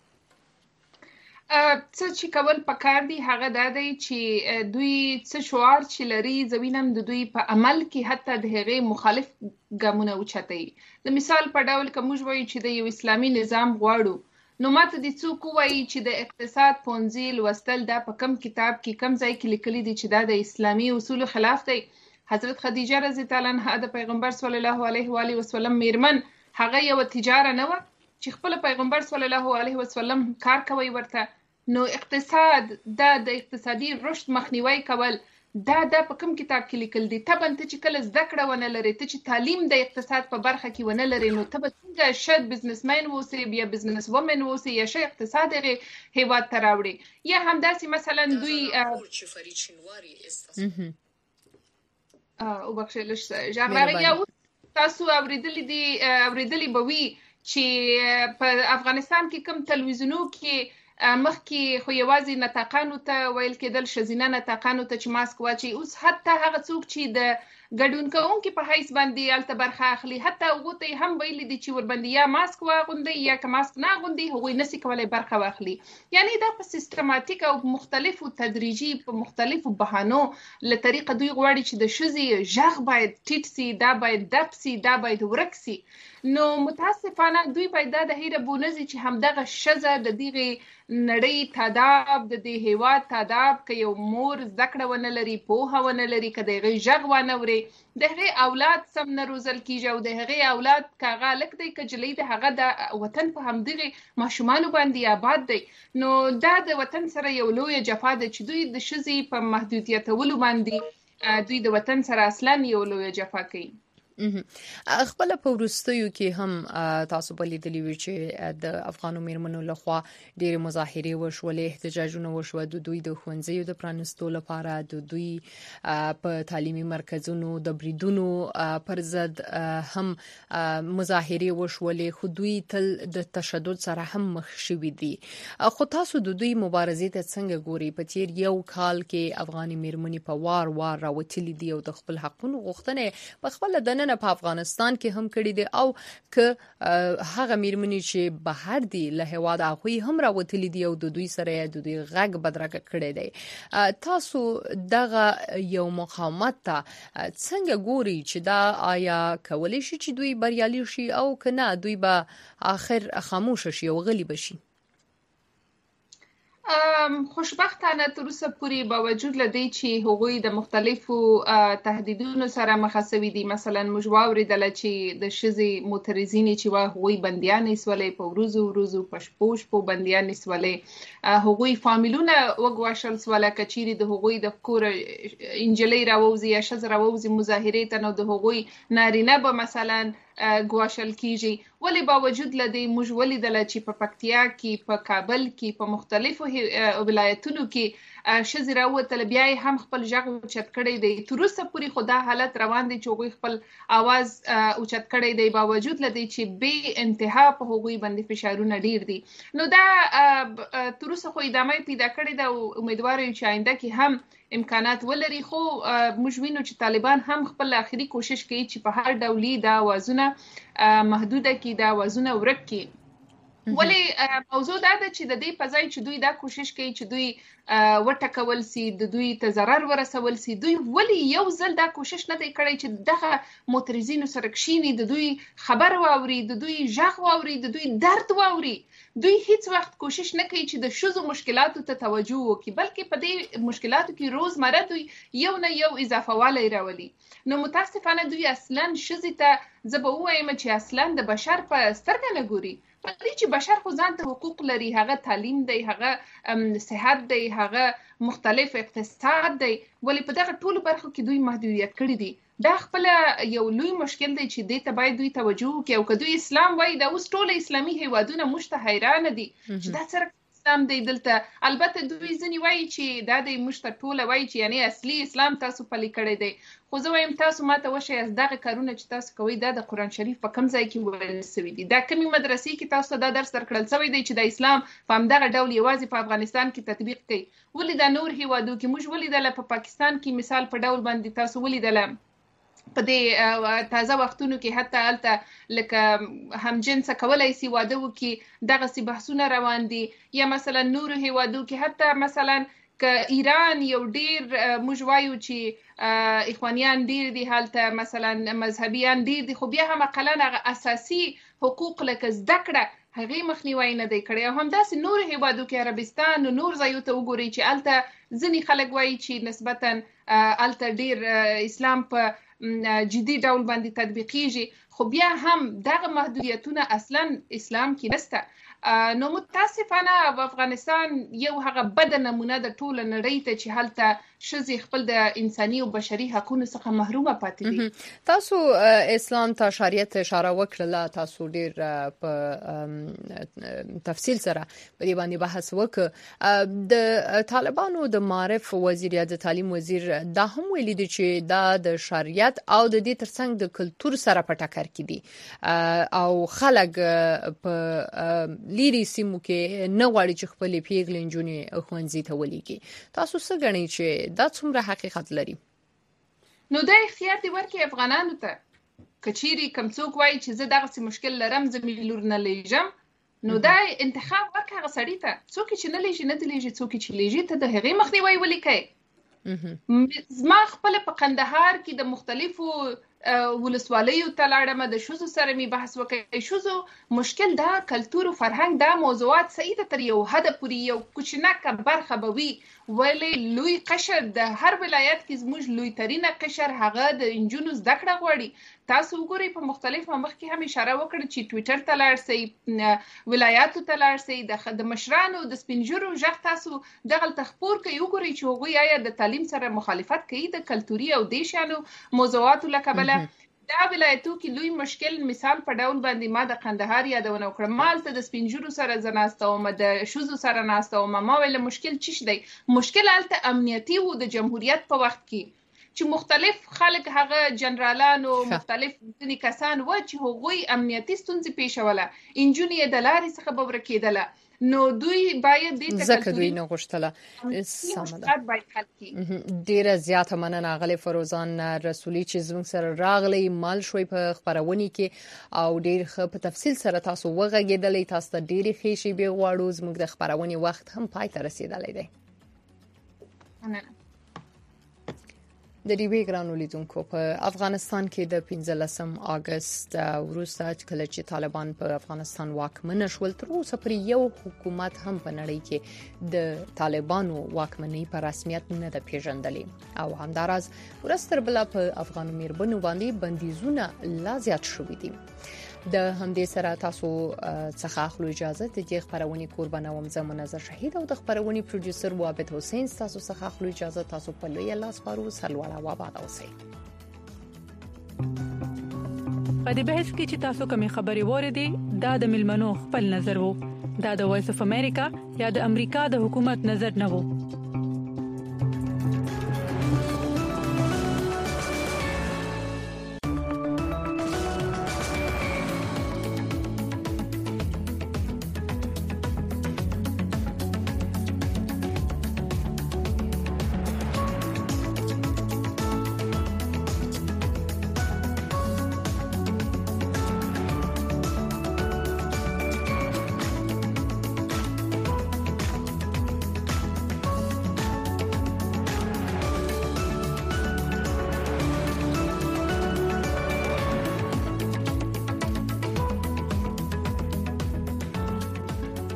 څه چې کول پکار دي هغه دا دی چې دوی څه شعار چې لري زوینم د دوی په عمل کې حتی د هغې مخالف ګامونه اوچتوي د مثال په ډول که موږ وایو چې د یو اسلامي نظام غواړو نو ماته د څوک وایي چې د اقتصاد پونځي لوستل دا په کم کتاب کې کم ځای کې لیکلي دي چې دا د اسلامي اصولو خلاف دی حضرت خدیجه رضی الله عنها د پیغمبر صلی الله علیه و آله وسلم میرمن هغه یو تجاره نه و چې خپل پیغمبر صلی الله علیه وسلم کار کوي ورته نو اقتصاد دا د اقتصادي رشد مخنیوي کول دا په کوم کتاب کې لیکل دي ته ته چې کله زده کړه ونه لري ته چې تعلیم د اقتصاد په برخه کې ونه لري نو ته به څنګه شد بزنسمن ووسې بیا بزنس وومن ووسې یا شي اقتصاد هیواد ته راوړي یا همداسې مثلا دوی او بخښلش ژغوري یا تاسو اوریدلی به وي چې په افغانستان کې کوم تلویزیونو کې مخکې خو یوازې نطاقانو ته ویل کېدل ښځینه نطاقانو ته چې ماسک واچي اوس حتی هغه څوک چې د ګډون کوونکي په حیث باندې هلته برخه اخلي حتی هغو ته یې هم ویلي دي چې ورباندې یا ماسک واغوندئ یا که ماسک نه اغوندئ هغوی نسي کولی برخه واخلي یعنی دا په سیستماتیک او مختلفو تدریجي په مختلفو بهانو له طریقه دوی غواړي چې د ښځې غږ باید ټیټ سي دا باید دب سي دا باید ورک سي نو متاسفانه دوی باید دا د هیره بونځي چې همدغه ښځه د دغې نړۍ تاداب د دې هیواد تاداب که یو مور زده کړه ونه لري پوهه ونه لري که د هغې غږ وانه اوري د هغې اولاد سم نه روزل کیږي او د هغې اولاد که هغه هلک دی که جلۍ د هغه د وطن په همدغې ماشومانو باندې آباد دی نو دا د وطن سره یو لویه جفا ده چې دوی د ښځې په محدودیتولو باندې دوی د وطن سره اصلا یو لویه جفا کوي خپل په وروستیو کې هم تاسو په لیدلی وی چې د افغانو میرمنو لخوا ډېر مظاهرې وشولې احتجاجونه وشو د دوی د ښوونځیو د پرانستو لپاره د دوی په تعلیمي مرکزونو د بریدونو پر ضد هم مظاهرې وشولې خو دوی تل د تشدد سره هم مخ شوي دي خو تاسو د دوی مبارزې ته څنګه ګوري په تیر یو کال کې افغاني میرمنې په وار راوتلي دي او د خپل حقونو غوښتنې په خپل د په افغانستان کې هم کړی دي او که هغه میرمنې چې بهر دي له هیواد هغوی هم راوتلي دي او د دوی سره د دوی غږ بدرګه کړی دی تاسو دغه یو مقاومت ته څنګه ګوري چې دا آیا کولی شي چې دوی بریالي شي او که نه دوی به آخر خاموشه شي او غلی بشي خوشبختانه تر اوسه پورې باوجود له دې چې هغوی د مختلفو تهدیدونو سره مخ شوي دي، مثلا موږ واورېدله چې د ښځې معترضینې چې وه هغوی بندیانې سولې، په ورځو په شپو بندیانې سولې، هغوی فامیلونه وګواښل سوله که چیرې د هغوی د کوره نجلۍ راووځي یا ښځه راووځي مظاهرې ته، نو د هغوی نارینه به مثلا ګواښل کیږي. ولې باوجود له دې موږ ولیدله چې په پکتیا کې، په کابل کې، په مختلفو ولایتونو کې ښځې راووتله، بیا یې هم خپل غږ اوچت کړی دی. تر اوسه پورې خو دا حالت روان دی چې هغوی خپل اواز اوچت کړی دی، باوجود له دې چې بې انتها په هغوی باندې فشارونه ډیر دي. نو دا تر اوسه خو ادامه پیدا کړې ده او امیدواره یو چې آینده کې هم امکانات ولري. خو موږ وینو چې طالبان هم خپل آخري کوشش کوي چې په هر ډول دا اوازونه محدوده کړي، دا اوازونه ورک کړي. ولې موضوع دا ده چې د دې په ځای چې دوی دا کوشش کوي چې دوی وټکول سي، د دوی ته ضرر ورسول سي، دوی ولې یو ځل دا کوشش نه دی کړی چې دغه معترضینو سره کښیني، د دوی خبر واوري، د دوی غږ واوري، د دوی درد واوري. دوی هیڅ وخت کوشش نه کوي چې د ښځو مشکلاتو ته توجه وکړي، بلکې په دې مشکلاتو کې روزمره دوی یو نه یو اضافه والی راولي. نو متاسفانه دوی اصلا ښځې ته زه به ووایم چې اصلا د بشر په سترګه نه ګوري. په دې چې بشر خو ځان ته حقوق لري، هغه تعلیم دی، هغه صحت دی، هغه مختلف اقتصاد دی، ولې په دغه ټولو برخو کې دوی محدودیت کړي دي. دا خپل یو لوی مشکل دی چې دې ته باید دوی توجه وکړي. او که دوی اسلام وایي، دا اوس ټول اسلامي هیوادونه موږ ته حیرانه دي چې دا څرنګه اسلام دی دلته. البته دوی ځینې وایي چې دا دی موږ ته ټوله وایي چې یعنی اصلي اسلام تاسو پلي کړی دی. خو زه وایم تاسو ماته وښایاست دغه کارونه چې تاسو کوئ دا د قرآن شریف په کوم ځای کې ویل سوي دي؟ دا کومې مدرسې کې تاسو دا درس درکړل سوی دی چې د اسلام په همدغه ډول یوازې په افغانستان کې تطبیق کوي؟ ولې دا نور هیوادو کې موږ ولیدله، په پاکستان کې مثال په ډول باندې تاسو ولیدله، په دې تازه وختونو کې حتی هلته لکه همجنسه کولی سي واده وکړي، دغسې بحثونه روان دي. یا مثلا نورو هیوادو کې حتی مثلا که ایران یو ډیر موږ وایو چې اخوانیان ډیر دي، هلته مثلا مذهبیان ډیر دي، خو بیا هم اقلا هغه اساسي حقوق لکه زده کړه هغې مخنیوی نه دی کړی. او همداسې نورو هیوادو کې عربستان او نور ځایو ته وګورئ چې هلته ځینې خلک وایي چې نسبتا هلته ډیر اسلام په جدي ډول باندې تطبیقیږي، خو بیا هم دغه محدودیتونه اصلا اسلام کې نسته. نو متاسفانه افغانستان یو هغه بده نمونه د ټوله نړۍ ته چې هلته ښځې خپل د انساني او بشري حقونو څخه محرومه پاتې دي. تاسو اسلام ته شریعت اشاره وکړه، تاسو ډیر په تفصیل سره په دې باندې بحث وکړ. د طالبانو د معرف وزیر یا د تعلیم وزیر دا هم ویلي دي چې دا د شریعت او د دې ترڅنګ د کلتور سره په ټکر کې دي او خلک په لیري سیمو کې نه غواړي چې خپل پیغلې نجونې ښوونځي ته ولیږي. تاسو څه ګڼئ چې دا څومره حقیقت لري؟ نو دا اختیار دی ورکړي افغانانو ته. که چیرې کوم څوک وایي چې زه دغسې مشکل لرم، زه مې لور نه لیږم، نو دا انتخاب ورکړه هغه سړي ته. څوک چې نه لیږي نه دې لیږي، څوک چې لیږي ته د هغې مخنیوی ولیکئ. زما خپل په قندهار کې د مختلفو ولسوالیو ته لاړم، د ښځو سره مې بحث وکړ. ښځو مشکل دا کلتور او فرهنګ دا موضوعات صحیح ده تر یو حده پورې، یو کوچنکه برخه به وي، ولې لوی قشر د هر ولایت کې زموږ لوی ترینه قشر هغه د انجونو زده کړه غواړي. تاسو وګورئ په مختلفو مخکې هم اشاره وکړه چې ټویټر ته لاړ سئ، ولایاتو ته لاړ سئ، د مشرانو د سپین ږیرو غږ تاسو دغلته خپور کړئ، وګورئ چې هغوی آیا د تعلیم سره مخالفت کوي د کلتوري او دې شیانو موضوعاتو له کبله. دا ولایتو کې لوی مشکل مثال په ډول باندې ما د قندهار یادونه وکړه. ما هلته د سپین ږیرو سره زه ناسته وم، د ښځو سره ناسته وم. ما ویله مشکل څه دی؟ مشکل هلته امنیتي و د جمهوریت په وخت کې، چې مختلف خلک هغه جنرالانو مختلف ځینې کسان و چې هغوی امنیتي ستونزې پیښوله، نجونې یې د لارې څخه به ورکېدله. نو دوی باید دې ته ځکه دوی نه غوښتله. سمه ده، باید حل کړي. ډیره زیاته مننه غلې فروزان رسولي چې زموږ سره راغلی، مال شوي په خبرونه کې او ډیر ښه په تفصیل سره تاسو وغږیدلې. تاسو ته ډیره ښې شیبې غواړو. زموږ د خبرونه وخت هم پای ته رسیدلی دی. د ریوی ګرانو لیدونکو په افغانستان کې د 15 اگست وروسته کله چې طالبان په افغانستان واکمن شول تر اوسه پر یو حکومت هم په نړۍ کې د طالبانو واکمنۍ په رسمیت نه ده پیژندلې او همداراز ورستر بل په افغان میربنو باندې بندیزونه لا زیات شوې دي. د همدې سره تاسو څخه خپل اجازه د دې خبرونې قربانه وم زموږ نظر شهید او د خبرونې پروډوسر عابد حسین تاسو څخه خپل اجازه تاسو په لوی لاس پارو سلواله و آباد اوسئ. په دې بحث کې چې تاسو کومې خبرې وریدي دا د ملمنو خپل نظر وو دا د وایس اف امریکا یا د امریکا د حکومت نظر نه وو.